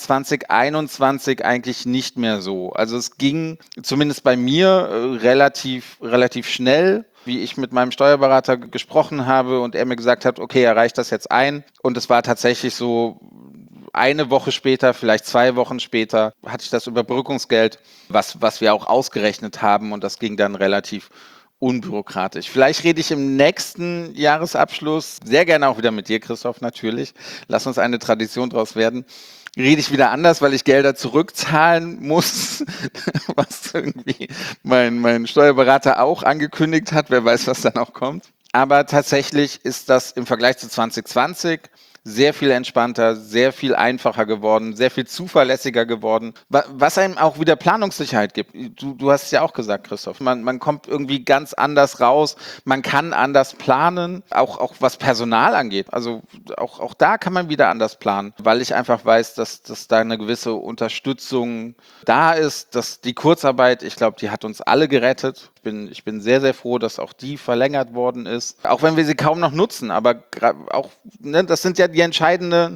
2021 eigentlich nicht mehr so. Also es ging zumindest bei mir relativ schnell, wie ich mit meinem Steuerberater gesprochen habe und er mir gesagt hat, okay, er reicht das jetzt ein. Und es war tatsächlich so, eine Woche später, vielleicht 2 Wochen später, hatte ich das Überbrückungsgeld, was wir auch ausgerechnet haben und das ging dann relativ unbürokratisch. Vielleicht rede ich im nächsten Jahresabschluss, sehr gerne auch wieder mit dir, Christoph, natürlich. Lass uns eine Tradition draus werden. Rede ich wieder anders, weil ich Gelder zurückzahlen muss, was irgendwie mein Steuerberater auch angekündigt hat. Wer weiß, was dann auch kommt. Aber tatsächlich ist das im Vergleich zu 2020 sehr viel entspannter, sehr viel einfacher geworden, sehr viel zuverlässiger geworden, was einem auch wieder Planungssicherheit gibt. Du hast es ja auch gesagt, Christoph, man kommt irgendwie ganz anders raus, man kann anders planen, auch was Personal angeht. Also auch da kann man wieder anders planen, weil ich einfach weiß, dass da eine gewisse Unterstützung da ist, dass die Kurzarbeit, ich glaube, die hat uns alle gerettet. Ich bin sehr, sehr froh, dass auch die verlängert worden ist. Auch wenn wir sie kaum noch nutzen, aber auch, ne, das sind ja die entscheidenden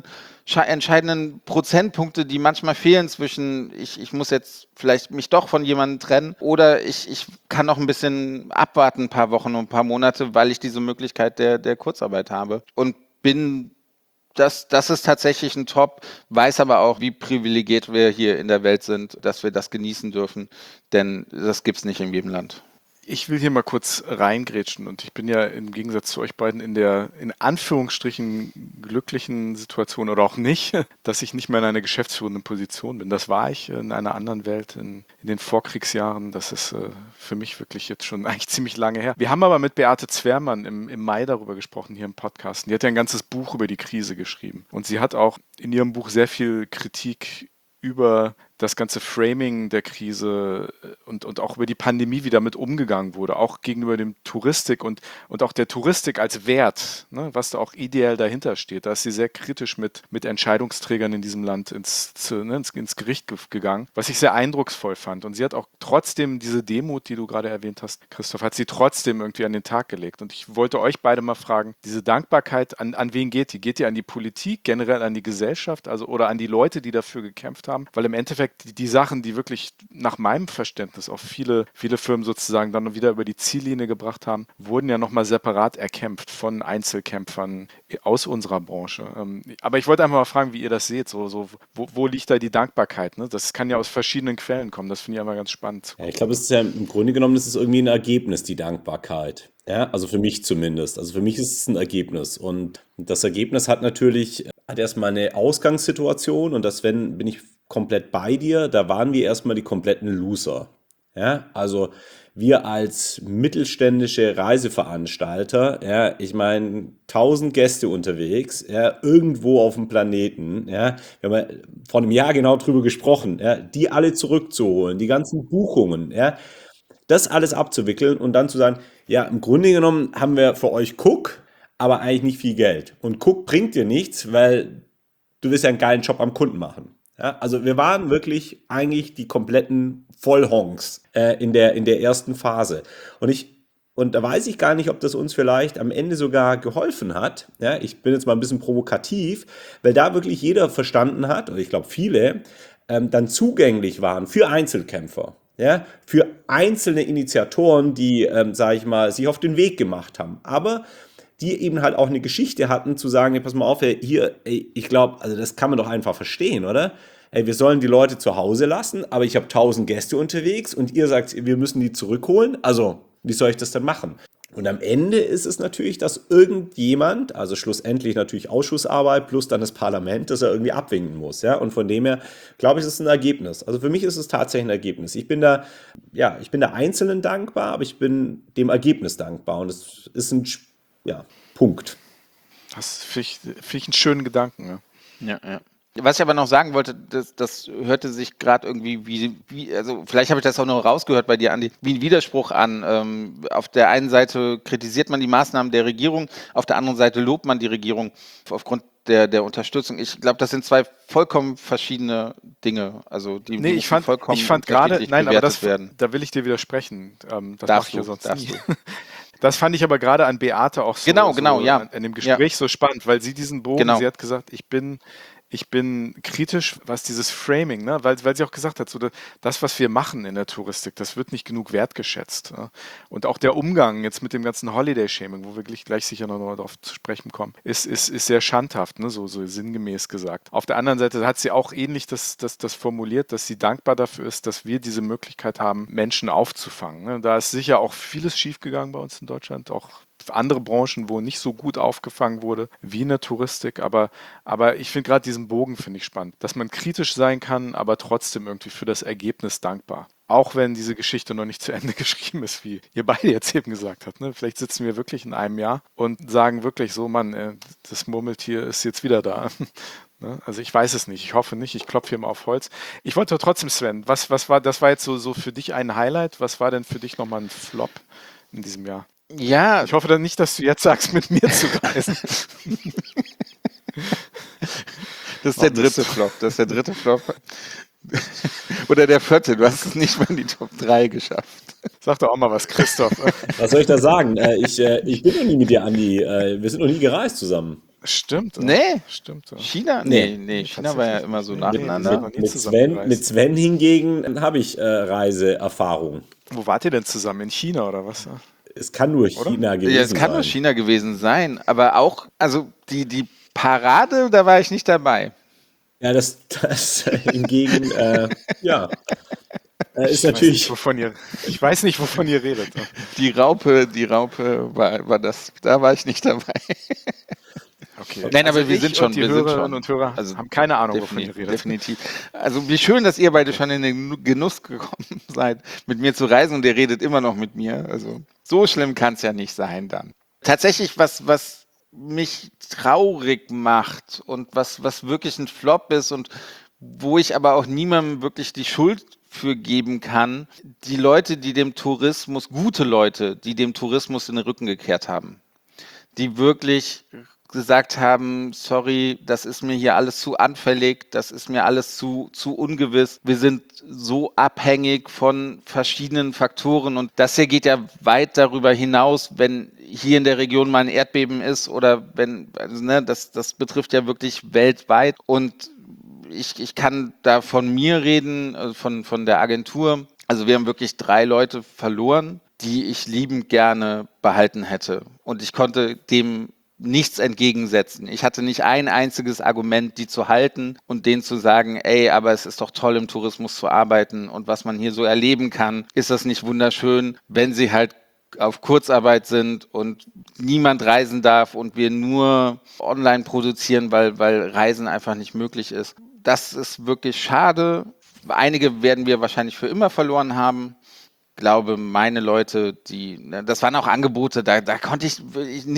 Prozentpunkte, die manchmal fehlen zwischen, ich muss jetzt vielleicht mich doch von jemandem trennen oder ich kann noch ein bisschen abwarten, ein paar Wochen und ein paar Monate, weil ich diese Möglichkeit der Kurzarbeit habe. Und das ist tatsächlich ein Top, weiß aber auch, wie privilegiert wir hier in der Welt sind, dass wir das genießen dürfen, denn das gibt's nicht in jedem Land. Ich will hier mal kurz reingrätschen und ich bin ja im Gegensatz zu euch beiden in der in Anführungsstrichen glücklichen Situation oder auch nicht, dass ich nicht mehr in einer geschäftsführenden Position bin. Das war ich in einer anderen Welt in den Vorkriegsjahren. Das ist für mich wirklich jetzt schon eigentlich ziemlich lange her. Wir haben aber mit Beate Zwermann im Mai darüber gesprochen hier im Podcast. Die hat ja ein ganzes Buch über die Krise geschrieben und sie hat auch in ihrem Buch sehr viel Kritik über das ganze Framing der Krise und auch über die Pandemie, wie damit umgegangen wurde, auch gegenüber dem Touristik und auch der Touristik als Wert, ne, was da auch ideell dahinter steht. Da ist sie sehr kritisch mit Entscheidungsträgern in diesem Land ins Gericht gegangen, was ich sehr eindrucksvoll fand. Und sie hat auch trotzdem diese Demut, die du gerade erwähnt hast, Christoph, hat sie trotzdem irgendwie an den Tag gelegt. Und ich wollte euch beide mal fragen, diese Dankbarkeit, an wen geht die? Geht die an die Politik, generell an die Gesellschaft, also oder an die Leute, die dafür gekämpft haben? Weil im Endeffekt die Sachen, die wirklich nach meinem Verständnis auch viele Firmen sozusagen dann wieder über die Ziellinie gebracht haben, wurden ja nochmal separat erkämpft von Einzelkämpfern aus unserer Branche. Aber ich wollte einfach mal fragen, wie ihr das seht. Wo liegt da die Dankbarkeit? Ne? Das kann ja aus verschiedenen Quellen kommen. Das finde ich einfach ganz spannend. Ja, ich glaube, es ist ja im Grunde genommen, das ist irgendwie ein Ergebnis, die Dankbarkeit. Ja, also für mich zumindest. Also für mich ist es ein Ergebnis. Und das Ergebnis hat erstmal eine Ausgangssituation und bin ich komplett bei dir. Da waren wir erstmal die kompletten Loser. Ja, also wir als mittelständische Reiseveranstalter, ja, ich meine, 1000 Gäste unterwegs, ja, irgendwo auf dem Planeten, ja, wir haben ja vor einem Jahr genau drüber gesprochen, ja, die alle zurückzuholen, die ganzen Buchungen, ja, das alles abzuwickeln und dann zu sagen, ja, im Grunde genommen haben wir für euch Cook, aber eigentlich nicht viel Geld. Und Cook bringt dir nichts, weil du willst ja einen geilen Job am Kunden machen. Ja, also wir waren wirklich eigentlich die kompletten Vollhonks in der ersten Phase. Und da weiß ich gar nicht, ob das uns vielleicht am Ende sogar geholfen hat. Ja, ich bin jetzt mal ein bisschen provokativ, weil da wirklich jeder verstanden hat, oder ich glaube viele, dann zugänglich waren für Einzelkämpfer. Ja, für einzelne Initiatoren, die, sage ich mal, sich auf den Weg gemacht haben. Aber die eben halt auch eine Geschichte hatten, zu sagen, hey, pass mal auf, ich glaube, also das kann man doch einfach verstehen, oder? Ey, wir sollen die Leute zu Hause lassen, aber ich habe 1000 Gäste unterwegs und ihr sagt, wir müssen die zurückholen. Also, wie soll ich das denn machen? Und am Ende ist es natürlich, dass irgendjemand, also schlussendlich natürlich Ausschussarbeit plus dann das Parlament, das er irgendwie abwinken muss. Ja? Und von dem her, glaube ich, ist es ein Ergebnis. Also für mich ist es tatsächlich ein Ergebnis. Ich bin der Einzelnen dankbar, aber ich bin dem Ergebnis dankbar. Und es ist ein Punkt. Das finde ich einen schönen Gedanken. Ja. Ja. Was ich aber noch sagen wollte, das hörte sich gerade irgendwie also vielleicht habe ich das auch noch rausgehört bei dir, Andi, wie ein Widerspruch an. Auf der einen Seite kritisiert man die Maßnahmen der Regierung, auf der anderen Seite lobt man die Regierung aufgrund der Unterstützung. Ich glaube, das sind zwei vollkommen verschiedene Dinge. Also ich fand gerade, nein, aber da will ich dir widersprechen. Das mache ich ja sonst nie. Das fand ich aber gerade an Beate auch so, ja. in dem Gespräch so spannend, weil sie diesen Bogen, sie hat gesagt, ich bin kritisch, was dieses Framing, ne? weil sie auch gesagt hat, so das, was wir machen in der Touristik, das wird nicht genug wertgeschätzt. Ne? Und auch der Umgang jetzt mit dem ganzen Holiday-Shaming, wo wir gleich sicher noch darauf zu sprechen kommen, ist sehr schandhaft, ne? so sinngemäß gesagt. Auf der anderen Seite hat sie auch ähnlich das formuliert, dass sie dankbar dafür ist, dass wir diese Möglichkeit haben, Menschen aufzufangen. Ne? Da ist sicher auch vieles schiefgegangen bei uns in Deutschland, auch andere Branchen, wo nicht so gut aufgefangen wurde wie in der Touristik, aber ich finde gerade diesen Bogen finde ich spannend, dass man kritisch sein kann, aber trotzdem irgendwie für das Ergebnis dankbar. Auch wenn diese Geschichte noch nicht zu Ende geschrieben ist, wie ihr beide jetzt eben gesagt habt. Ne? Vielleicht sitzen wir wirklich in einem Jahr und sagen wirklich so, Mann, das Murmeltier ist jetzt wieder da. Also ich weiß es nicht, ich hoffe nicht, ich klopfe hier mal auf Holz. Ich wollte trotzdem, Sven, das war jetzt so für dich ein Highlight, was war denn für dich nochmal ein Flop in diesem Jahr? Ja. Ich hoffe dann nicht, dass du jetzt sagst, mit mir zu reisen. Das ist der dritte Flop. Oder der vierte. Du hast es nicht mal in die Top 3 geschafft. Sag doch auch mal was, Christoph. Was soll ich da sagen? Ich bin noch nie mit dir, Andi. Wir sind noch nie gereist zusammen. Stimmt. Nee. Stimmt. China? Nee. China war ja immer so nacheinander. Mit Sven hingegen habe ich Reiseerfahrung. Wo wart ihr denn zusammen? In China oder was? Es kann nur China gewesen sein. Ja, es kann nur China gewesen sein. Aber auch, also die Parade, da war ich nicht dabei. Ja, das hingegen, ist natürlich. Ich weiß nicht, wovon ihr redet. Die Raupe war das, da war ich nicht dabei. Okay. Nein, aber wir sind schon. Die Hörerinnen und Hörer haben keine Ahnung, wovon ihr redet. Definitiv. Also wie schön, dass ihr beide schon in den Genuss gekommen seid, mit mir zu reisen und ihr redet immer noch mit mir. Also so schlimm kann es ja nicht sein dann. Tatsächlich, was mich traurig macht und was wirklich ein Flop ist und wo ich aber auch niemandem wirklich die Schuld für geben kann, die Leute, die dem Tourismus, gute Leute, die dem Tourismus in den Rücken gekehrt haben, die wirklich gesagt haben, sorry, das ist mir hier alles zu anfällig, das ist mir alles zu ungewiss. Wir sind so abhängig von verschiedenen Faktoren und das hier geht ja weit darüber hinaus, wenn hier in der Region mal ein Erdbeben ist oder wenn, also, ne, das betrifft ja wirklich weltweit und ich kann da von mir reden, von der Agentur. Also wir haben wirklich 3 Leute verloren, die ich liebend gerne behalten hätte. Und ich konnte dem nichts entgegensetzen. Ich hatte nicht ein einziges Argument, die zu halten und denen zu sagen, ey, aber es ist doch toll, im Tourismus zu arbeiten und was man hier so erleben kann. Ist das nicht wunderschön, wenn sie halt auf Kurzarbeit sind und niemand reisen darf und wir nur online produzieren, weil Reisen einfach nicht möglich ist. Das ist wirklich schade. Einige werden wir wahrscheinlich für immer verloren haben. Ich glaube, meine Leute, das waren auch Angebote, da konnte ich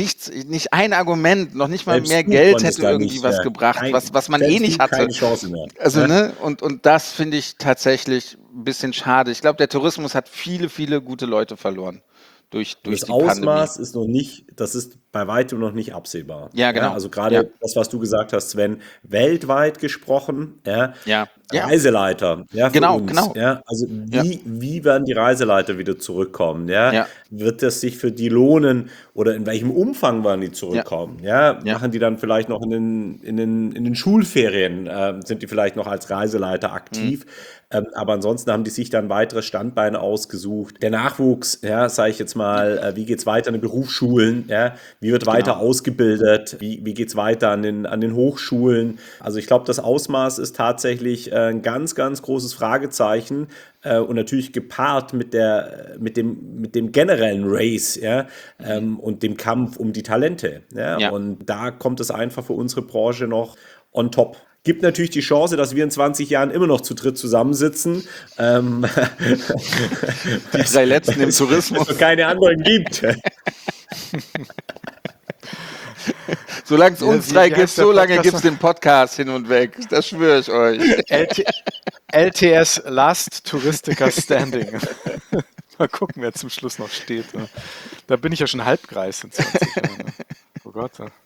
nicht ein Argument, noch nicht mal Selbst mehr du Geld konntest hätte da irgendwie nicht, was gebracht, was man eh nicht hatte. Keine Chance mehr. Also, ne, und das finde ich tatsächlich ein bisschen schade. Ich glaube, der Tourismus hat viele, viele gute Leute verloren durch Das die Pandemie. Ausmaß ist noch nicht, das ist bei weitem noch nicht absehbar. Ja, genau. Also gerade Ja. das, was du gesagt hast, Sven, weltweit gesprochen, Ja. Reiseleiter, für Genau, uns, genau. Also wie werden die Reiseleiter wieder zurückkommen, Ja. Wird das sich für die lohnen oder in welchem Umfang werden die zurückkommen, Machen die dann vielleicht noch in den Schulferien, sind die vielleicht noch als Reiseleiter aktiv, aber ansonsten haben die sich dann weitere Standbeine ausgesucht. Der Nachwuchs, sage ich jetzt mal, wie geht's weiter in den Berufsschulen, wie wird weiter ausgebildet, wie geht's weiter an den Hochschulen? Also ich glaube, das Ausmaß ist tatsächlich ein ganz, ganz großes Fragezeichen und natürlich gepaart mit dem generellen Race, und dem Kampf um die Talente. Ja. Und da kommt es einfach für unsere Branche noch on top. Gibt natürlich die Chance, dass wir in 20 Jahren immer noch zu dritt zusammensitzen. Die 3 letzten im Tourismus. Es keine anderen gibt. Solange es uns 3 gibt, so lange Podcast gibt es den Podcast hin und weg. Das schwöre ich euch. LTS Last Touristica Standing. Mal gucken, wer zum Schluss noch steht. Ne? Da bin ich ja schon Halbkreis in 20 Jahren. Ne? Oh Gott. Ne?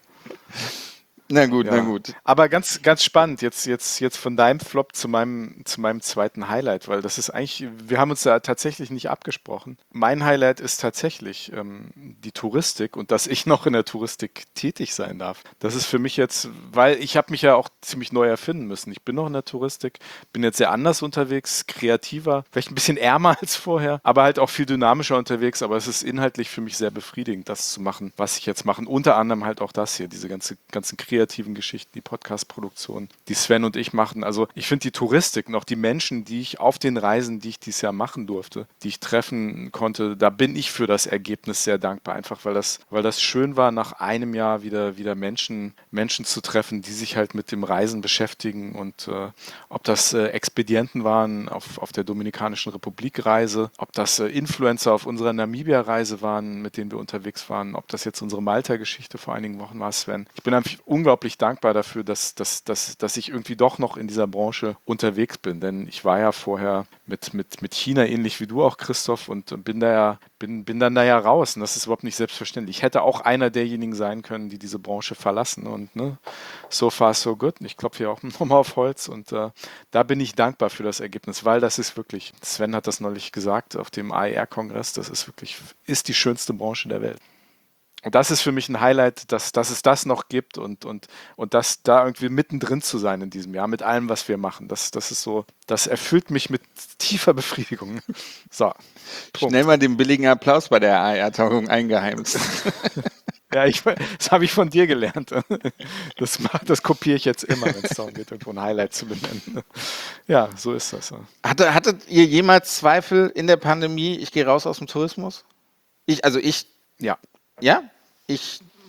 Na gut, Ja. na gut. Aber ganz, ganz spannend, jetzt von deinem Flop zu meinem zweiten Highlight, weil das ist eigentlich, wir haben uns da tatsächlich nicht abgesprochen. Mein Highlight ist tatsächlich die Touristik und dass ich noch in der Touristik tätig sein darf. Das ist für mich jetzt, weil ich habe mich ja auch ziemlich neu erfinden müssen. Ich bin noch in der Touristik, bin jetzt sehr anders unterwegs, kreativer, vielleicht ein bisschen ärmer als vorher, aber halt auch viel dynamischer unterwegs, aber es ist inhaltlich für mich sehr befriedigend, das zu machen, was ich jetzt mache. Unter anderem halt auch das hier, diese ganzen kreativen Geschichten, die Podcast-Produktion, die Sven und ich machen. Also ich finde die Touristik, noch die Menschen, die ich auf den Reisen, die ich dieses Jahr machen durfte, die ich treffen konnte, da bin ich für das Ergebnis sehr dankbar. Einfach weil das schön war, nach einem Jahr wieder Menschen zu treffen, die sich halt mit dem Reisen beschäftigen und ob das Expedienten waren auf der Dominikanischen Republik-Reise, ob das Influencer auf unserer Namibia-Reise waren, mit denen wir unterwegs waren, ob das jetzt unsere Malta-Geschichte vor einigen Wochen war, Sven. Ich bin einfach unglaublich dankbar dafür, dass ich irgendwie doch noch in dieser Branche unterwegs bin, denn ich war ja vorher mit China ähnlich wie du auch, Christoph, und bin dann da ja raus und das ist überhaupt nicht selbstverständlich. Ich hätte auch einer derjenigen sein können, die diese Branche verlassen und ne, so far so good. Ich klopfe hier auch nochmal auf Holz und da bin ich dankbar für das Ergebnis, weil das ist wirklich, Sven hat das neulich gesagt auf dem AER-Kongress, das ist die schönste Branche der Welt. Und das ist für mich ein Highlight, dass es das noch gibt und das da irgendwie mittendrin zu sein in diesem Jahr mit allem, was wir machen. Das ist so, das erfüllt mich mit tiefer Befriedigung. So. Punkt. Schnell mal den billigen Applaus bei der AR-Tagung eingeheimst. Ja, das habe ich von dir gelernt. Das kopiere ich jetzt immer, wenn es darum geht, irgendwo ein Highlight zu benennen. Ja, so ist das. Hattet ihr jemals Zweifel in der Pandemie, ich gehe raus aus dem Tourismus? Ja. Ja? Ich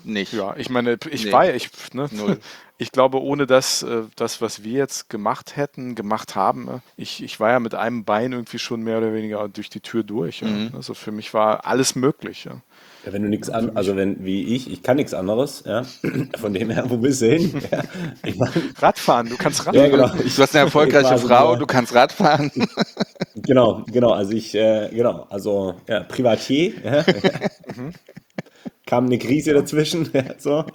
nicht. Ja, ich meine, Nee. Null. Ich glaube, ohne das, was wir jetzt gemacht haben, ich war ja mit einem Bein irgendwie schon mehr oder weniger durch die Tür durch. Ja. Also für mich war alles möglich. Ja. Ja, wenn du nichts also wenn, wie ich kann nichts anderes, ja. Von dem her, wo willst du hin? Ja, ich mein, Radfahren, du kannst ja, Radfahren. genau. Du hast eine erfolgreiche Frau, du kannst Radfahren. Genau, also also ja, Privatier, ja. Kam eine Krise dazwischen, ja, so.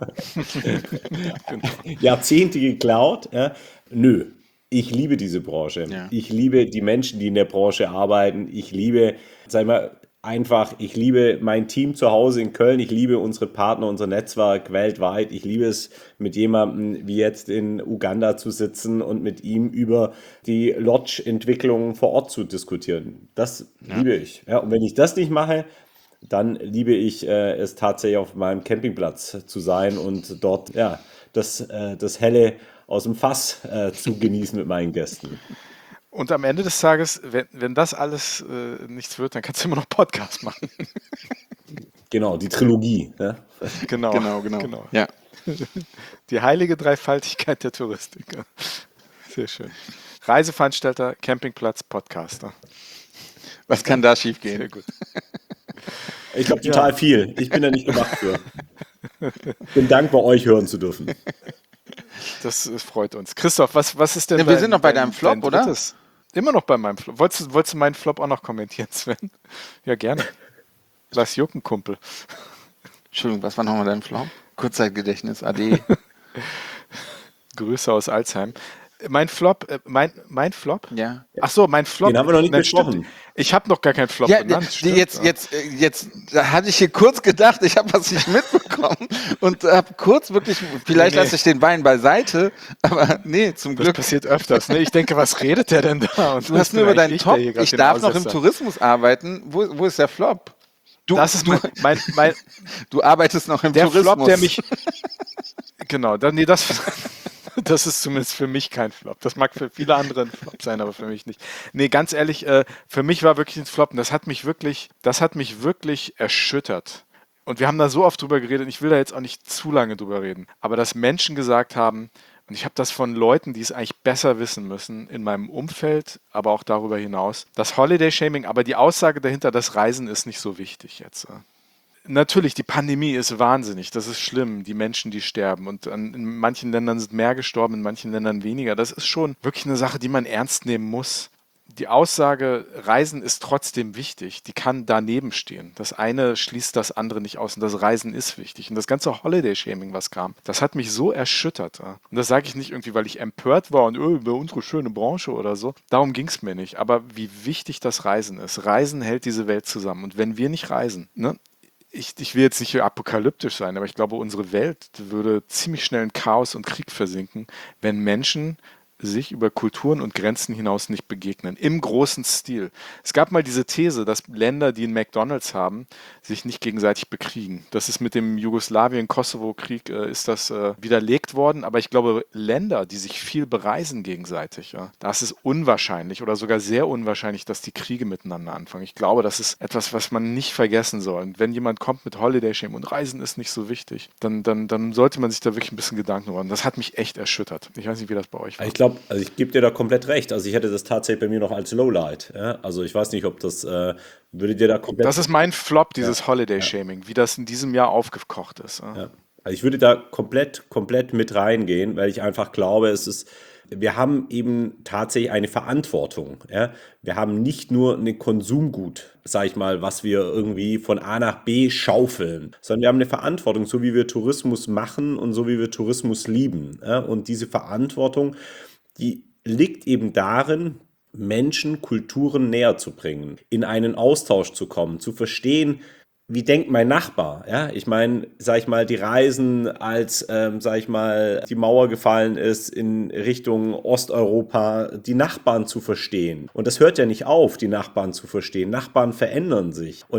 Jahrzehnte geklaut, ja. Nö, ich liebe diese Branche. Ja. Ich liebe die Menschen, die in der Branche arbeiten. Ich liebe, sag ich mal, ich liebe mein Team zu Hause in Köln. Ich liebe unsere Partner, unser Netzwerk weltweit. Ich liebe es, mit jemandem wie jetzt in Uganda zu sitzen und mit ihm über die Lodge-Entwicklung vor Ort zu diskutieren. Das liebe ich. Ja, und wenn ich das nicht mache, dann liebe ich es tatsächlich auf meinem Campingplatz zu sein und dort das Helle aus dem Fass zu genießen mit meinen Gästen. Und am Ende des Tages, wenn das alles nichts wird, dann kannst du immer noch Podcast machen. Genau, die Trilogie. Ja? Genau. Ja. Die heilige Dreifaltigkeit der Touristik. Ja. Sehr schön. Reiseveranstalter, Campingplatz, Podcaster. Was kann da schief gehen? Sehr gut. Ich glaube total viel. Ich bin da nicht gemacht für. Bin dankbar, euch hören zu dürfen. Das freut uns. Christoph, was ist denn Wir sind noch bei deinem Flop, oder? Drittes? Immer noch bei meinem Flop. Wolltest du meinen Flop auch noch kommentieren, Sven? Ja, gerne. Lass jucken, Kumpel. Entschuldigung, was war nochmal dein Flop? Kurzzeitgedächtnis, AD. Grüße aus Alzheim. Mein Flop? Ja. Ach so, mein Flop. Den haben wir noch nicht Nein, besprochen. stimmt. Ich habe noch gar keinen Flop Ja, genannt. Stimmt. jetzt, da hatte ich hier kurz gedacht, ich habe was nicht mitbekommen und habe kurz wirklich, vielleicht Nee. lasse ich den Bein beiseite, aber nee, zum Das Glück. passiert öfters. Ne? Ich denke, was redet der denn da? Und Du hast nur über deinen Top, ich ich darf noch im Tourismus arbeiten. Wo ist der Flop? Das ist mein Du arbeitest noch im der Tourismus. Flop, der mich. Genau, das ist zumindest für mich kein Flop. Das mag für viele andere ein Flop sein, aber für mich nicht. Nee, ganz ehrlich, für mich war wirklich ein Flop und das hat mich wirklich erschüttert. Und wir haben da so oft drüber geredet, ich will da jetzt auch nicht zu lange drüber reden, aber dass Menschen gesagt haben, und ich habe das von Leuten, die es eigentlich besser wissen müssen, in meinem Umfeld, aber auch darüber hinaus, das Holiday-Shaming, aber die Aussage dahinter, das Reisen ist nicht so wichtig jetzt. Natürlich, die Pandemie ist wahnsinnig, das ist schlimm, die Menschen, die sterben und in manchen Ländern sind mehr gestorben, in manchen Ländern weniger. Das ist schon wirklich eine Sache, die man ernst nehmen muss. Die Aussage, Reisen ist trotzdem wichtig, die kann daneben stehen. Das eine schließt das andere nicht aus und das Reisen ist wichtig. Und das ganze Holiday-Shaming, was kam, das hat mich so erschüttert. Und das sage ich nicht irgendwie, weil ich empört war und über unsere schöne Branche oder so. Darum ging es mir nicht. Aber wie wichtig das Reisen ist. Reisen hält diese Welt zusammen. Und wenn wir nicht reisen, ne? Ich will jetzt nicht apokalyptisch sein, aber ich glaube, unsere Welt würde ziemlich schnell in Chaos und Krieg versinken, wenn Menschen sich über Kulturen und Grenzen hinaus nicht begegnen. Im großen Stil. Es gab mal diese These, dass Länder, die einen McDonald's haben, sich nicht gegenseitig bekriegen. Das ist mit dem Jugoslawien-Kosovo-Krieg ist das widerlegt worden. Aber ich glaube, Länder, die sich viel bereisen gegenseitig, da ist es unwahrscheinlich oder sogar sehr unwahrscheinlich, dass die Kriege miteinander anfangen. Ich glaube, das ist etwas, was man nicht vergessen soll. Und wenn jemand kommt mit Holiday-Shame und Reisen ist nicht so wichtig, dann sollte man sich da wirklich ein bisschen Gedanken machen. Das hat mich echt erschüttert. Ich weiß nicht, wie das bei euch war. Ich glaube, ich gebe dir da komplett recht. Also ich hätte das tatsächlich bei mir noch als Lowlight. Ja? Also ich weiß nicht, ob das, würdet ihr da komplett... Das ist mein Flop, dieses Holiday-Shaming, wie das in diesem Jahr aufgekocht ist. Ja. Also ich würde da komplett mit reingehen, weil ich einfach glaube, wir haben eben tatsächlich eine Verantwortung. Ja? Wir haben nicht nur ein Konsumgut, sag ich mal, was wir irgendwie von A nach B schaufeln, sondern wir haben eine Verantwortung, so wie wir Tourismus machen und so wie wir Tourismus lieben. Ja? Und diese Verantwortung, die liegt eben darin, Menschen Kulturen näher zu bringen, in einen Austausch zu kommen, zu verstehen, wie denkt mein Nachbar? Ja, ich meine, sag ich mal, die Reisen, als, sag ich mal, die Mauer gefallen ist in Richtung Osteuropa, die Nachbarn zu verstehen. Und das hört ja nicht auf, die Nachbarn zu verstehen. Nachbarn verändern sich. Und da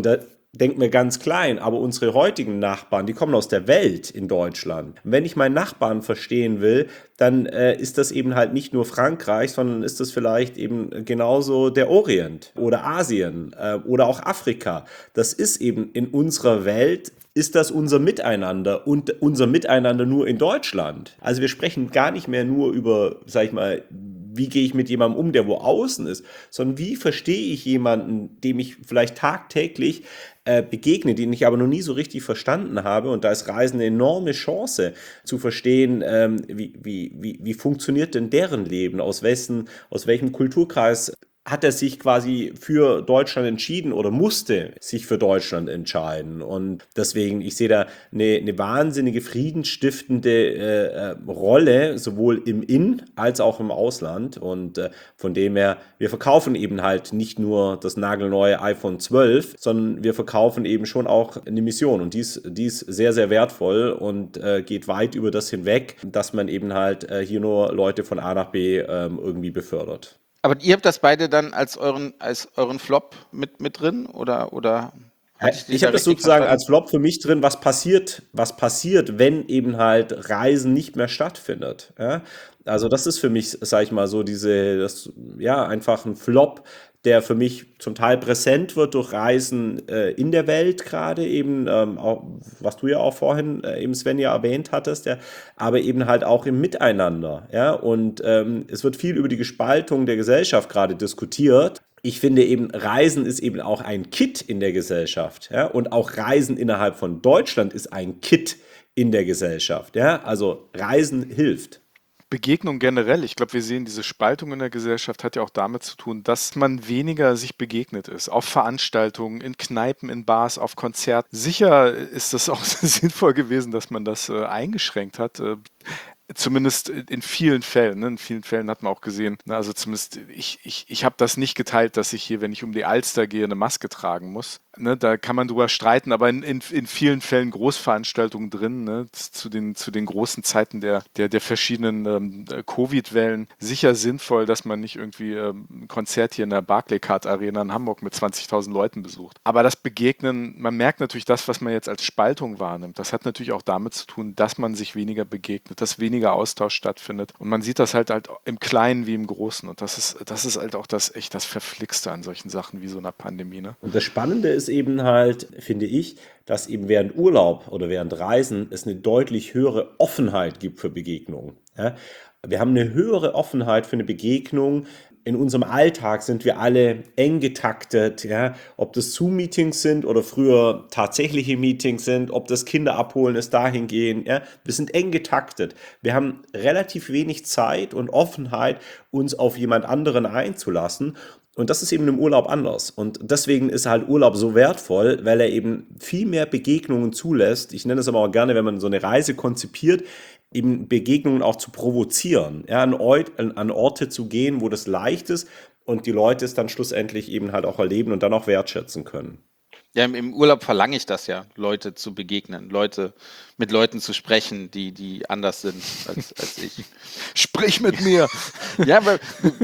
denken wir ganz klein, aber unsere heutigen Nachbarn, die kommen aus der Welt in Deutschland. Wenn ich meinen Nachbarn verstehen will, dann ist das eben halt nicht nur Frankreich, sondern ist das vielleicht eben genauso der Orient oder Asien oder auch Afrika. Das ist eben in unserer Welt, ist das unser Miteinander und unser Miteinander nur in Deutschland. Also wir sprechen gar nicht mehr nur über, sag ich mal, wie gehe ich mit jemandem um, der wo außen ist, sondern wie verstehe ich jemanden, dem ich vielleicht tagtäglich begegne, den ich aber noch nie so richtig verstanden habe. Und da ist Reisen eine enorme Chance zu verstehen, wie funktioniert denn deren Leben, aus welchem Kulturkreis hat er sich quasi für Deutschland entschieden oder musste sich für Deutschland entscheiden. Und deswegen, ich sehe da eine wahnsinnige friedensstiftende Rolle, sowohl im In- als auch im Ausland. Und von dem her, wir verkaufen eben halt nicht nur das nagelneue iPhone 12, sondern wir verkaufen eben schon auch eine Mission. Und die ist sehr, sehr wertvoll und geht weit über das hinweg, dass man eben halt hier nur Leute von A nach B irgendwie befördert. Aber ihr habt das beide dann als euren Flop mit drin oder hatte Ich habe das richtig sozusagen verstanden? als Flop für mich drin, was passiert, wenn eben halt Reisen nicht mehr stattfindet. Ja? Also das ist für mich, sage ich mal, so einfach ein Flop, der für mich zum Teil präsent wird durch Reisen in der Welt gerade eben, auch, was du ja auch vorhin eben Sven ja erwähnt hattest, ja, aber eben halt auch im Miteinander. Ja? Und es wird viel über die Gespaltung der Gesellschaft gerade diskutiert. Ich finde eben, Reisen ist eben auch ein Kit in der Gesellschaft. Ja? Und auch Reisen innerhalb von Deutschland ist ein Kit in der Gesellschaft. Ja? Also Reisen hilft. Begegnung generell, ich glaube, wir sehen diese Spaltung in der Gesellschaft hat ja auch damit zu tun, dass man weniger sich begegnet ist. Auf Veranstaltungen, in Kneipen, in Bars, auf Konzerten. Sicher ist das auch sinnvoll gewesen, dass man das eingeschränkt hat. Zumindest in vielen Fällen. Ne? In vielen Fällen hat man auch gesehen, ne? Also zumindest ich habe das nicht geteilt, dass ich hier, wenn ich um die Alster gehe, eine Maske tragen muss. Ne? Da kann man drüber streiten, aber in vielen Fällen Großveranstaltungen drin, ne? Zu den großen Zeiten der verschiedenen Covid-Wellen sicher sinnvoll, dass man nicht irgendwie ein Konzert hier in der Barclaycard Arena in Hamburg mit 20.000 Leuten besucht. Aber das Begegnen, man merkt natürlich das, was man jetzt als Spaltung wahrnimmt. Das hat natürlich auch damit zu tun, dass man sich weniger begegnet, dass weniger Austausch stattfindet. Und man sieht das halt im Kleinen wie im Großen. Und das ist halt auch das Verflixte an solchen Sachen wie so einer Pandemie. Ne? Und das Spannende ist eben halt, finde ich, dass eben während Urlaub oder während Reisen es eine deutlich höhere Offenheit gibt für Begegnungen. Ja? Wir haben eine höhere Offenheit für eine Begegnung. In unserem Alltag sind wir alle eng getaktet, ja? Ob das Zoom-Meetings sind oder früher tatsächliche Meetings sind, ob das Kinder abholen ist, dahin gehen. Ja? Wir sind eng getaktet. Wir haben relativ wenig Zeit und Offenheit, uns auf jemand anderen einzulassen. Und das ist eben im Urlaub anders. Und deswegen ist halt Urlaub so wertvoll, weil er eben viel mehr Begegnungen zulässt. Ich nenne es aber auch gerne, wenn man so eine Reise konzipiert, eben Begegnungen auch zu provozieren, ja, an Orte zu gehen, wo das leicht ist und die Leute es dann schlussendlich eben halt auch erleben und dann auch wertschätzen können. Ja, im Urlaub verlange ich das ja, Leute zu begegnen, mit Leuten zu sprechen, die anders sind als ich. Sprich mit mir! Ja, aber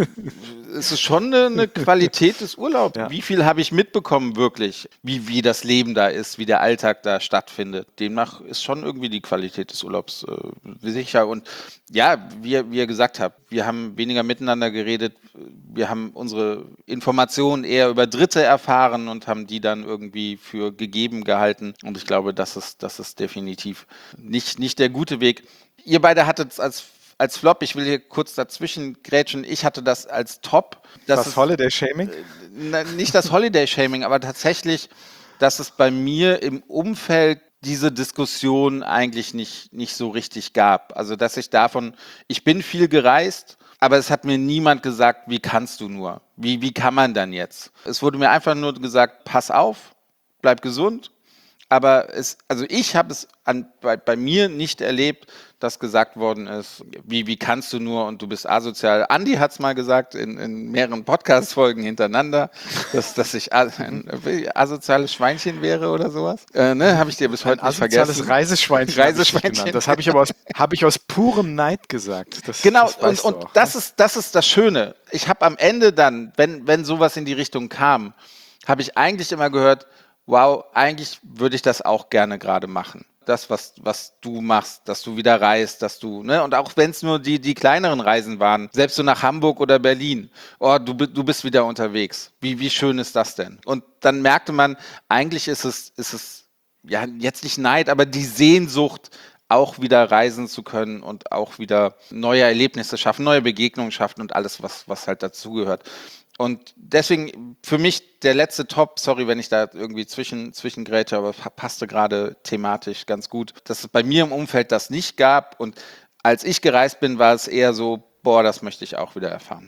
es ist schon eine Qualität des Urlaubs. Ja. Wie viel habe ich mitbekommen wirklich, wie das Leben da ist, wie der Alltag da stattfindet. Demnach ist schon irgendwie die Qualität des Urlaubs sicher. Und ja, wie ihr gesagt habt, wir haben weniger miteinander geredet, wir haben unsere Informationen eher über Dritte erfahren und haben die dann irgendwie für gegeben gehalten. Und ich glaube, das ist definitiv nicht der gute Weg. Ihr beide hattet es als Flop, ich will hier kurz dazwischen grätschen, ich hatte das als Top. Das Holiday-Shaming? Nicht das Holiday-Shaming, aber tatsächlich, dass es bei mir im Umfeld diese Diskussion eigentlich nicht so richtig gab. Also, dass ich bin viel gereist, aber es hat mir niemand gesagt, wie kannst du nur? Wie kann man dann jetzt? Es wurde mir einfach nur gesagt, pass auf, bleib gesund. Aber ich habe es bei mir nicht erlebt, dass gesagt worden ist, wie kannst du nur und du bist asozial. Andi hat es mal gesagt in mehreren Podcast-Folgen hintereinander, dass ich ein asoziales Schweinchen wäre oder sowas. Habe ich dir bis heute nicht vergessen. Asoziales Reiseschweinchen. Das habe ich aus purem Neid gesagt. Genau, das und das ist das Schöne. Ich habe am Ende dann, wenn sowas in die Richtung kam, habe ich eigentlich immer gehört, wow, eigentlich würde ich das auch gerne gerade machen. Das, was du machst, dass du wieder reist, dass du, ne, und auch wenn es nur die kleineren Reisen waren, selbst so nach Hamburg oder Berlin, oh, du bist wieder unterwegs. Wie schön ist das denn? Und dann merkte man, eigentlich ist es, ja, jetzt nicht Neid, aber die Sehnsucht, auch wieder reisen zu können und auch wieder neue Erlebnisse schaffen, neue Begegnungen schaffen und alles, was halt dazugehört. Und deswegen für mich der letzte Top, sorry, wenn ich da irgendwie zwischengrätsche, aber passte gerade thematisch ganz gut, dass es bei mir im Umfeld das nicht gab. Und als ich gereist bin, war es eher so, boah, das möchte ich auch wieder erfahren.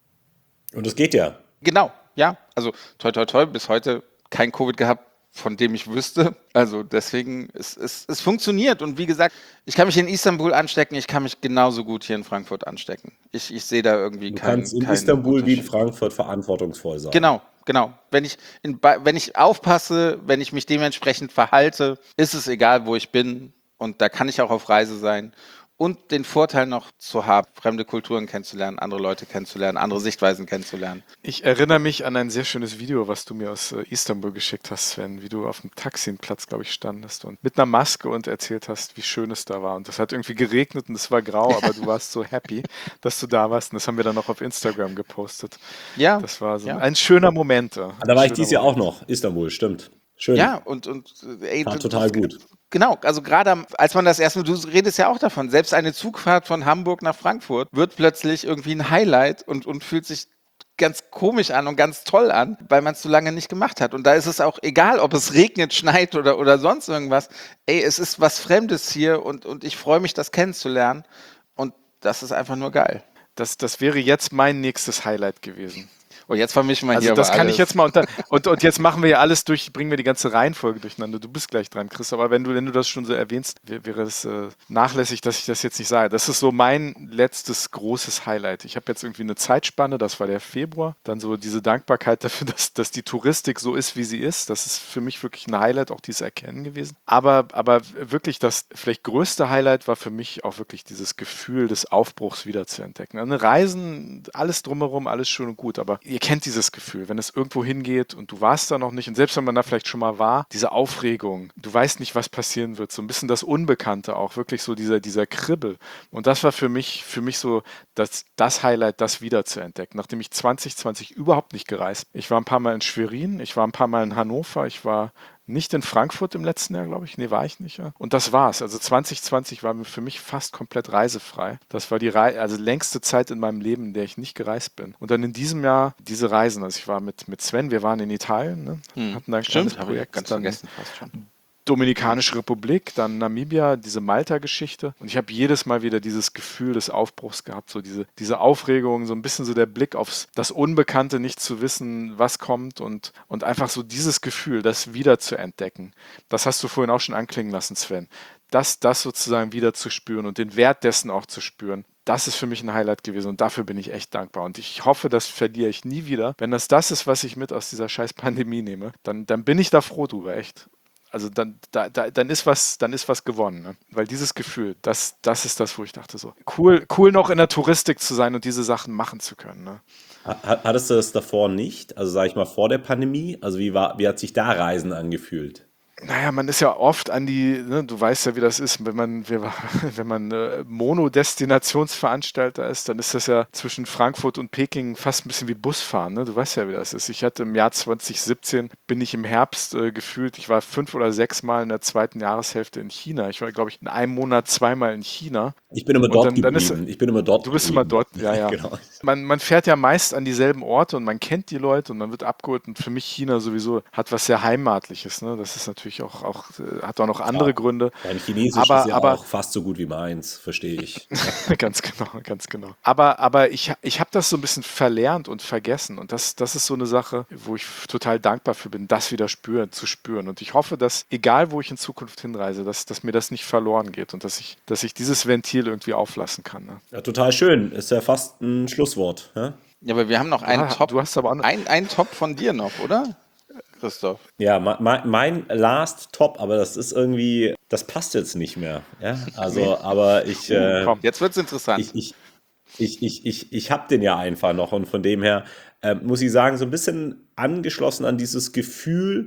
Und es geht ja. Genau, ja. Also toi toi toi, bis heute kein Covid gehabt, von dem ich wüsste. Also deswegen, es funktioniert. Und wie gesagt, ich kann mich in Istanbul anstecken, ich kann mich genauso gut hier in Frankfurt anstecken. Ich sehe da irgendwie Du keinen kannst in Istanbul wie in Unterschied. Frankfurt verantwortungsvoll sein. Genau. Wenn ich aufpasse, wenn ich mich dementsprechend verhalte, ist es egal, wo ich bin. Und da kann ich auch auf Reise sein. Und den Vorteil noch zu haben, fremde Kulturen kennenzulernen, andere Leute kennenzulernen, andere Sichtweisen kennenzulernen. Ich erinnere mich an ein sehr schönes Video, was du mir aus Istanbul geschickt hast, Sven, wie du auf dem Taxienplatz, glaube ich, standest und mit einer Maske und erzählt hast, wie schön es da war. Und es hat irgendwie geregnet und es war grau, aber du warst so happy, dass du da warst. Und das haben wir dann noch auf Instagram gepostet. Ja, Das war so ja. ein schöner Moment. Da war ich dieses Jahr auch noch. Istanbul, stimmt. Schön. Ja, und ey, War total gut. Genau, also gerade als man das erstmal, du redest ja auch davon, selbst eine Zugfahrt von Hamburg nach Frankfurt wird plötzlich irgendwie ein Highlight und fühlt sich ganz komisch an und ganz toll an, weil man es so lange nicht gemacht hat. Und da ist es auch egal, ob es regnet, schneit oder sonst irgendwas. Ey, es ist was Fremdes hier und ich freue mich, das kennenzulernen. Und das ist einfach nur geil. Das wäre jetzt mein nächstes Highlight gewesen. Und jetzt vermischen wir Also hier das aber kann ich alles. jetzt mal und jetzt machen wir ja alles durch, bringen wir die ganze Reihenfolge durcheinander. Du bist gleich dran, Chris, aber wenn du das schon so erwähnst, wäre es nachlässig, dass ich das jetzt nicht sage. Das ist so mein letztes großes Highlight. Ich habe jetzt irgendwie eine Zeitspanne, das war der Februar, dann so diese Dankbarkeit dafür, dass die Touristik so ist, wie sie ist. Das ist für mich wirklich ein Highlight, auch dieses Erkennen gewesen. Aber wirklich das vielleicht größte Highlight war für mich auch wirklich dieses Gefühl des Aufbruchs wieder zu entdecken. Reisen, alles drumherum, alles schön und gut, aber ihr kennt dieses Gefühl, wenn es irgendwo hingeht und du warst da noch nicht und selbst wenn man da vielleicht schon mal war, diese Aufregung, du weißt nicht, was passieren wird, so ein bisschen das Unbekannte auch, wirklich so dieser Kribbel. Und das war für mich so das Highlight, das wieder zu entdecken, nachdem ich 2020 überhaupt nicht gereist bin. Ich war ein paar Mal in Schwerin, ich war ein paar Mal in Hannover, ich war nicht in Frankfurt im letzten Jahr, glaube ich. Nee, war ich nicht. Ja. Und das war's. Also 2020 war für mich fast komplett reisefrei. Das war die längste Zeit in meinem Leben, in der ich nicht gereist bin. Und dann in diesem Jahr diese Reisen. Also ich war mit Sven, wir waren in Italien, ne? Hatten da ein kleines Habe ich Projekt. ganz Dann vergessen fast schon. Dominikanische Republik, dann Namibia, diese Malta-Geschichte. Und ich habe jedes Mal wieder dieses Gefühl des Aufbruchs gehabt, so diese Aufregung, so ein bisschen so der Blick auf das Unbekannte, nicht zu wissen, was kommt und einfach so dieses Gefühl, das wieder zu entdecken. Das hast du vorhin auch schon anklingen lassen, Sven. Das sozusagen wieder zu spüren und den Wert dessen auch zu spüren. Das ist für mich ein Highlight gewesen und dafür bin ich echt dankbar. Und ich hoffe, das verliere ich nie wieder. Wenn das ist, was ich mit aus dieser scheiß Pandemie nehme, dann bin ich da froh drüber, echt. Also dann ist was gewonnen, ne? Weil dieses Gefühl, das ist das, wo ich dachte so, cool noch in der Touristik zu sein und diese Sachen machen zu können, ne? Hattest du das davor nicht? Also sag ich mal vor der Pandemie? Also wie hat sich da Reisen angefühlt? Naja, man ist ja oft ne, du weißt ja, wie das ist, wenn man Monodestinationsveranstalter ist, dann ist das ja zwischen Frankfurt und Peking fast ein bisschen wie Busfahren, ne? Du weißt ja, wie das ist. Ich hatte im Jahr 2017, bin ich im Herbst gefühlt, ich war 5 oder 6 Mal in der zweiten Jahreshälfte in China. Ich war, glaube ich, in einem Monat 2-mal in China. Ich bin immer dort dann geblieben. Ich bin immer dort Du bist geblieben. immer dort, ja. Genau. Man fährt ja meist an dieselben Orte und man kennt die Leute und man wird abgeholt. Und für mich China sowieso hat was sehr Heimatliches, ne? Das ist natürlich hat auch noch andere Gründe. Dein Chinesisch ist ja auch fast so gut wie meins, verstehe ich. Ganz genau. Aber ich habe das so ein bisschen verlernt und vergessen. Und das ist so eine Sache, wo ich total dankbar für bin, das wieder zu spüren. Und ich hoffe, dass, egal wo ich in Zukunft hinreise, dass mir das nicht verloren geht und dass ich dieses Ventil irgendwie auflassen kann. Ne? Ja, total schön. Ist ja fast ein Schlusswort. Ja, Ja, aber wir haben noch einen Top. Du hast aber auch noch, Ein Top von dir noch, oder? Christoph. ja mein Last Top, aber das ist irgendwie, das passt jetzt nicht mehr. Ja, also, aber komm. Jetzt wird's interessant. ich habe den ja einfach noch und von dem her muss ich sagen, so ein bisschen angeschlossen an dieses Gefühl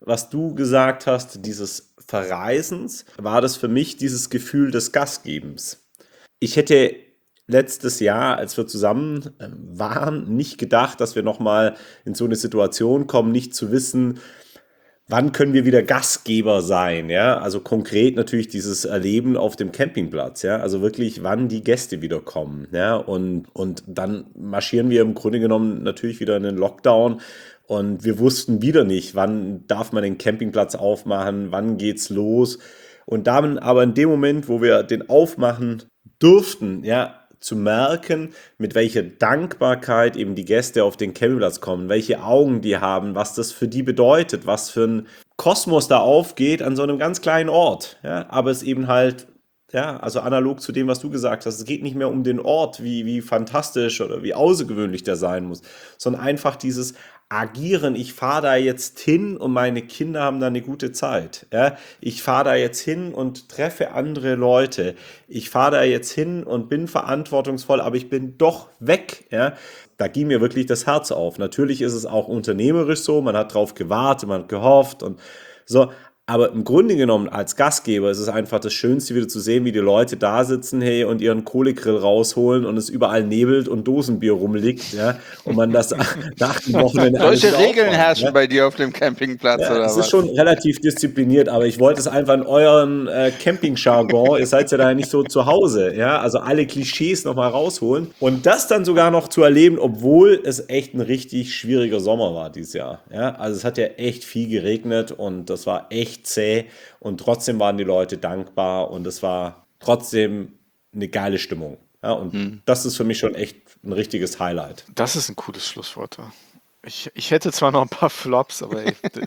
was du gesagt hast, dieses Verreisens, war das für mich dieses Gefühl des Gastgebens. Ich hätte letztes Jahr, als wir zusammen waren, nicht gedacht, dass wir nochmal in so eine Situation kommen, nicht zu wissen, wann können wir wieder Gastgeber sein, ja? Also konkret natürlich dieses Erleben auf dem Campingplatz, ja? Also wirklich, wann die Gäste wieder kommen, ja? Und dann marschieren wir im Grunde genommen natürlich wieder in den Lockdown und wir wussten wieder nicht, wann darf man den Campingplatz aufmachen, wann geht's los. Und dann aber in dem Moment, wo wir den aufmachen durften, ja, zu merken, mit welcher Dankbarkeit eben die Gäste auf den Campingplatz kommen, welche Augen die haben, was das für die bedeutet, was für ein Kosmos da aufgeht an so einem ganz kleinen Ort. Ja, aber es eben halt, ja, also analog zu dem, was du gesagt hast, es geht nicht mehr um den Ort, wie fantastisch oder wie außergewöhnlich der sein muss, sondern einfach dieses Agieren. Ich fahre da jetzt hin und meine Kinder haben da eine gute Zeit. Ja? Ich fahre da jetzt hin und treffe andere Leute. Ich fahre da jetzt hin und bin verantwortungsvoll, aber ich bin doch weg. Ja? Da ging mir wirklich das Herz auf. Natürlich ist es auch unternehmerisch so, man hat drauf gewartet, man hat gehofft und so. Aber im Grunde genommen als Gastgeber ist es einfach das Schönste, wieder zu sehen, wie die Leute da sitzen, hey, und ihren Kohlegrill rausholen und es überall nebelt und Dosenbier rumliegt, ja, und man das nach dem Wochenende Solche Regeln aufmacht, herrschen ja. bei dir auf dem Campingplatz, Ja, oder es was? ist schon relativ diszipliniert, aber ich wollte es einfach in euren Camping-Jargon, ihr seid ja da nicht so zu Hause, ja, also alle Klischees nochmal rausholen und das dann sogar noch zu erleben, obwohl es echt ein richtig schwieriger Sommer war dieses Jahr, ja, also es hat ja echt viel geregnet und das war echt zäh und trotzdem waren die Leute dankbar und es war trotzdem eine geile Stimmung, ja, und das ist für mich schon echt ein richtiges Highlight. Das ist ein cooles Schlusswort. Ich hätte zwar noch ein paar Flops, aber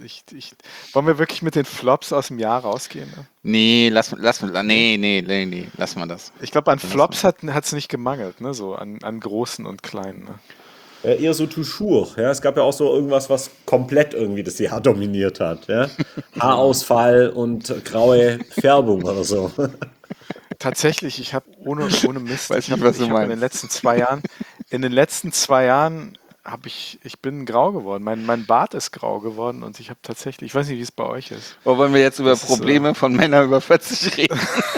wollen wir wirklich mit den Flops aus dem Jahr rausgehen? Ne? Nee, lass mal das. Ich glaube, an Flops hat es nicht gemangelt, ne? So an großen und kleinen. Ne? Eher so toujours. Ja? Es gab ja auch so irgendwas, was komplett irgendwie das Jahr dominiert hat. Ja? Haarausfall und graue Färbung oder so. Tatsächlich, ich habe ohne Mist, Weiß nicht, was du ich habe meinst. in den letzten 2 Jahren ich bin grau geworden. Mein Bart ist grau geworden und ich habe tatsächlich, ich weiß nicht, wie es bei euch ist. Oder wollen wir jetzt über Das ist, Probleme von Männern über 40 reden?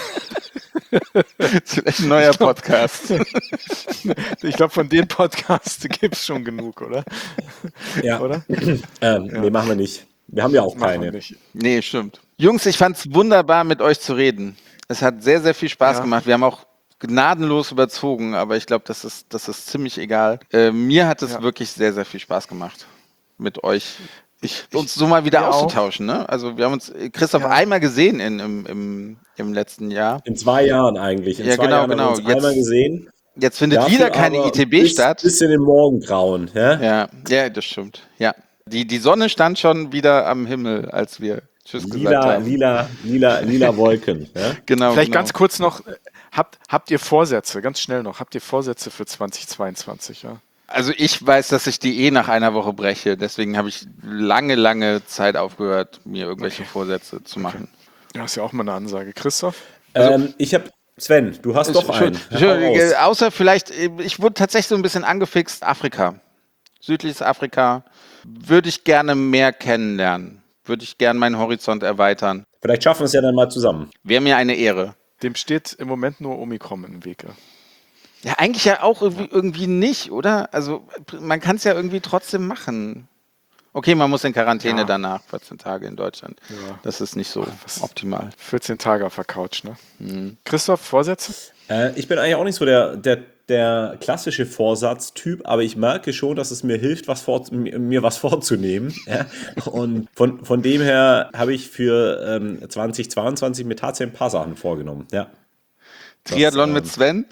Das ist vielleicht ein neuer Podcast. Ich glaube, von den Podcasts gibt es schon genug, oder? Ja. Oder? Nee, machen wir nicht. Wir haben ja auch Machen wir keine. nicht. Nee, stimmt. Jungs, ich fand's wunderbar, mit euch zu reden. Es hat sehr, sehr viel Spaß Ja. gemacht. Wir haben auch gnadenlos überzogen, aber ich glaube, das ist ziemlich egal. Mir hat es Ja. wirklich sehr, sehr viel Spaß gemacht, mit euch uns so mal wieder mir auch. auszutauschen. Ne? Also wir haben uns, Christoph, Ja. einmal gesehen im letzten Jahr. In 2 Jahren eigentlich. In Ja, 2 genau, Jahren haben wir uns genau. einmal gesehen. Jetzt findet Dafür wieder keine aber ITB statt. Bisschen im Morgengrauen. Ja? Ja, das stimmt. Ja. Die Sonne stand schon wieder am Himmel, als wir Tschüss gesagt haben. Lila Wolken. Ja? Genau, Vielleicht genau. ganz kurz noch, habt ihr Vorsätze, ganz schnell noch, habt ihr Vorsätze für 2022? Ja? Also ich weiß, dass ich die nach einer Woche breche. Deswegen habe ich lange Zeit aufgehört, mir irgendwelche Vorsätze zu machen. Ja, ist ja auch mal eine Ansage. Christoph? Ich habe Sven, du hast doch einen. Entschuldigung, außer vielleicht, ich wurde tatsächlich so ein bisschen angefixt, Afrika. Südliches Afrika würde ich gerne mehr kennenlernen. Würde ich gerne meinen Horizont erweitern. Vielleicht schaffen wir es ja dann mal zusammen. Wäre mir eine Ehre. Dem steht im Moment nur Omikron im Wege. Ja, eigentlich ja auch irgendwie nicht, oder? Also man kann es ja irgendwie trotzdem machen. Okay, man muss in Quarantäne Ja. danach, 14 Tage in Deutschland. Ja. Das ist nicht so optimal. 14 Tage auf der Couch, ne? Christoph, Vorsätze? Ich bin eigentlich auch nicht so der klassische Vorsatztyp, aber ich merke schon, dass es mir hilft, mir was vorzunehmen. Ja? Und von dem her habe ich für 2022 mir tatsächlich ein paar Sachen vorgenommen. Ja. Triathlon mit Sven?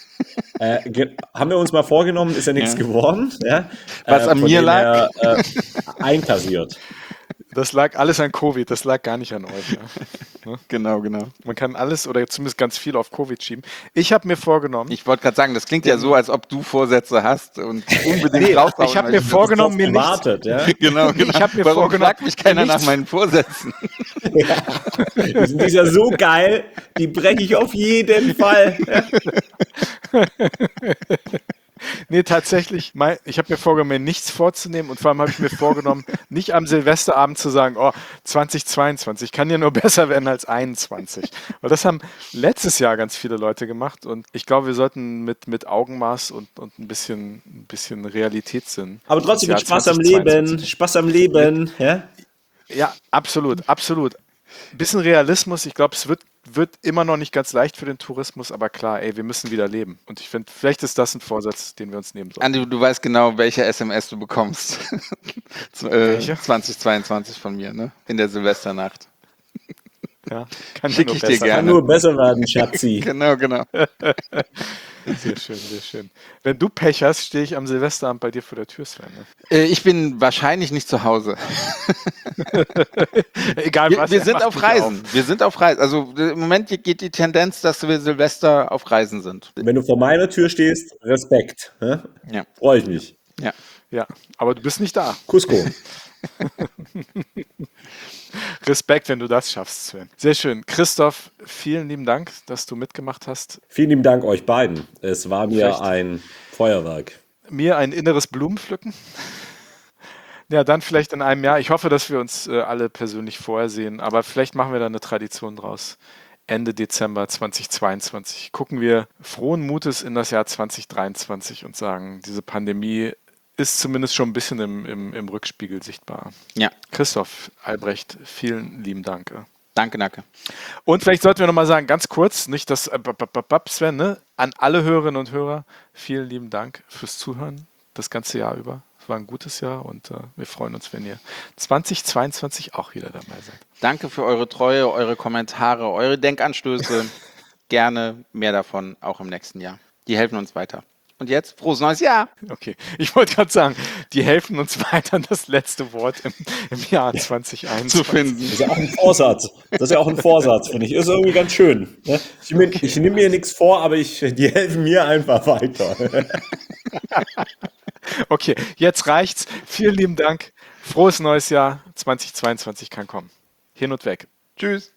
Haben wir uns mal vorgenommen, ist ja nichts geworden. Ja? Was an von mir dem lag? her, einkassiert. Das lag alles an Covid, das lag gar nicht an euch. Ja. Genau. Man kann alles oder zumindest ganz viel auf Covid schieben. Ich habe mir vorgenommen, Ich wollte gerade sagen, das klingt ja so, als ob du Vorsätze hast und unbedingt raushauen ich habe mir möchtest. vorgenommen, mir nichts, Wartet, ja? Genau. Ich hab mir Warum vorgenommen, fragt mich keiner nach nichts- meinen Vorsätzen? Die sind ja so geil, die breche ich auf jeden Fall. Nee, tatsächlich, ich habe mir vorgenommen, mir nichts vorzunehmen und vor allem habe ich mir vorgenommen, nicht am Silvesterabend zu sagen, oh, 2022 kann ja nur besser werden als 21. Weil das haben letztes Jahr ganz viele Leute gemacht und ich glaube, wir sollten mit Augenmaß und ein bisschen Realitätssinn. Aber trotzdem mit ins Jahr Spaß am 2022 Leben, Spaß am Leben, ja? Ja, absolut, absolut. Ein bisschen Realismus. Ich glaube, es wird immer noch nicht ganz leicht für den Tourismus, aber klar, ey, wir müssen wieder leben. Und ich finde, vielleicht ist das ein Vorsatz, den wir uns nehmen sollten. Andi, du weißt genau, welche SMS du bekommst. Welche? 2022 von mir, ne? In der Silvesternacht. Ja, kann ja Schick nur ich dir besser gerne. Kann nur besser werden, Schatzi. Genau. Sehr schön, sehr schön. Wenn du Pech hast, stehe ich am Silvesterabend bei dir vor der Tür, Sven. Ne? Ich bin wahrscheinlich nicht zu Hause. Egal was. Wir er sind macht auf mich Reisen. Wir sind auf Reisen. Also im Moment geht die Tendenz, dass wir Silvester auf Reisen sind. Wenn du vor meiner Tür stehst, Respekt. Ja? Ja. Freue ich mich. Ja. Ja, aber du bist nicht da. Cusco. Respekt, wenn du das schaffst, Sven. Sehr schön. Christoph, vielen lieben Dank, dass du mitgemacht hast. Vielen lieben Dank euch beiden. Es war mir Vielleicht- ein Feuerwerk. Mir ein inneres Blumenpflücken. Ja, dann vielleicht in einem Jahr. Ich hoffe, dass wir uns alle persönlich vorher sehen, aber vielleicht machen wir da eine Tradition draus. Ende Dezember 2022 gucken wir frohen Mutes in das Jahr 2023 und sagen, diese Pandemie ist zumindest schon ein bisschen im Rückspiegel sichtbar. Ja. Christoph Albrecht, vielen lieben Dank. Danke. Und vielleicht sollten wir nochmal sagen, ganz kurz, nicht das Sven, ne? An alle Hörerinnen und Hörer, vielen lieben Dank fürs Zuhören das ganze Jahr über. Es war ein gutes Jahr und wir freuen uns, wenn ihr 2022 auch wieder dabei seid. Danke für eure Treue, eure Kommentare, eure Denkanstöße. Gerne mehr davon auch im nächsten Jahr. Die helfen uns weiter. Und jetzt frohes neues Jahr. Okay, ich wollte gerade sagen, die helfen uns weiter, das letzte Wort im Jahr 2021 Zu finden. Das ist ja auch ein Vorsatz. Das ist ja auch ein Vorsatz, finde ich. Ist irgendwie ganz schön. Ne? Ich nehme mir nichts vor, aber die helfen mir einfach weiter. Okay, jetzt reicht's. Vielen lieben Dank. Frohes neues Jahr. 2022 kann kommen. Hin und weg. Tschüss.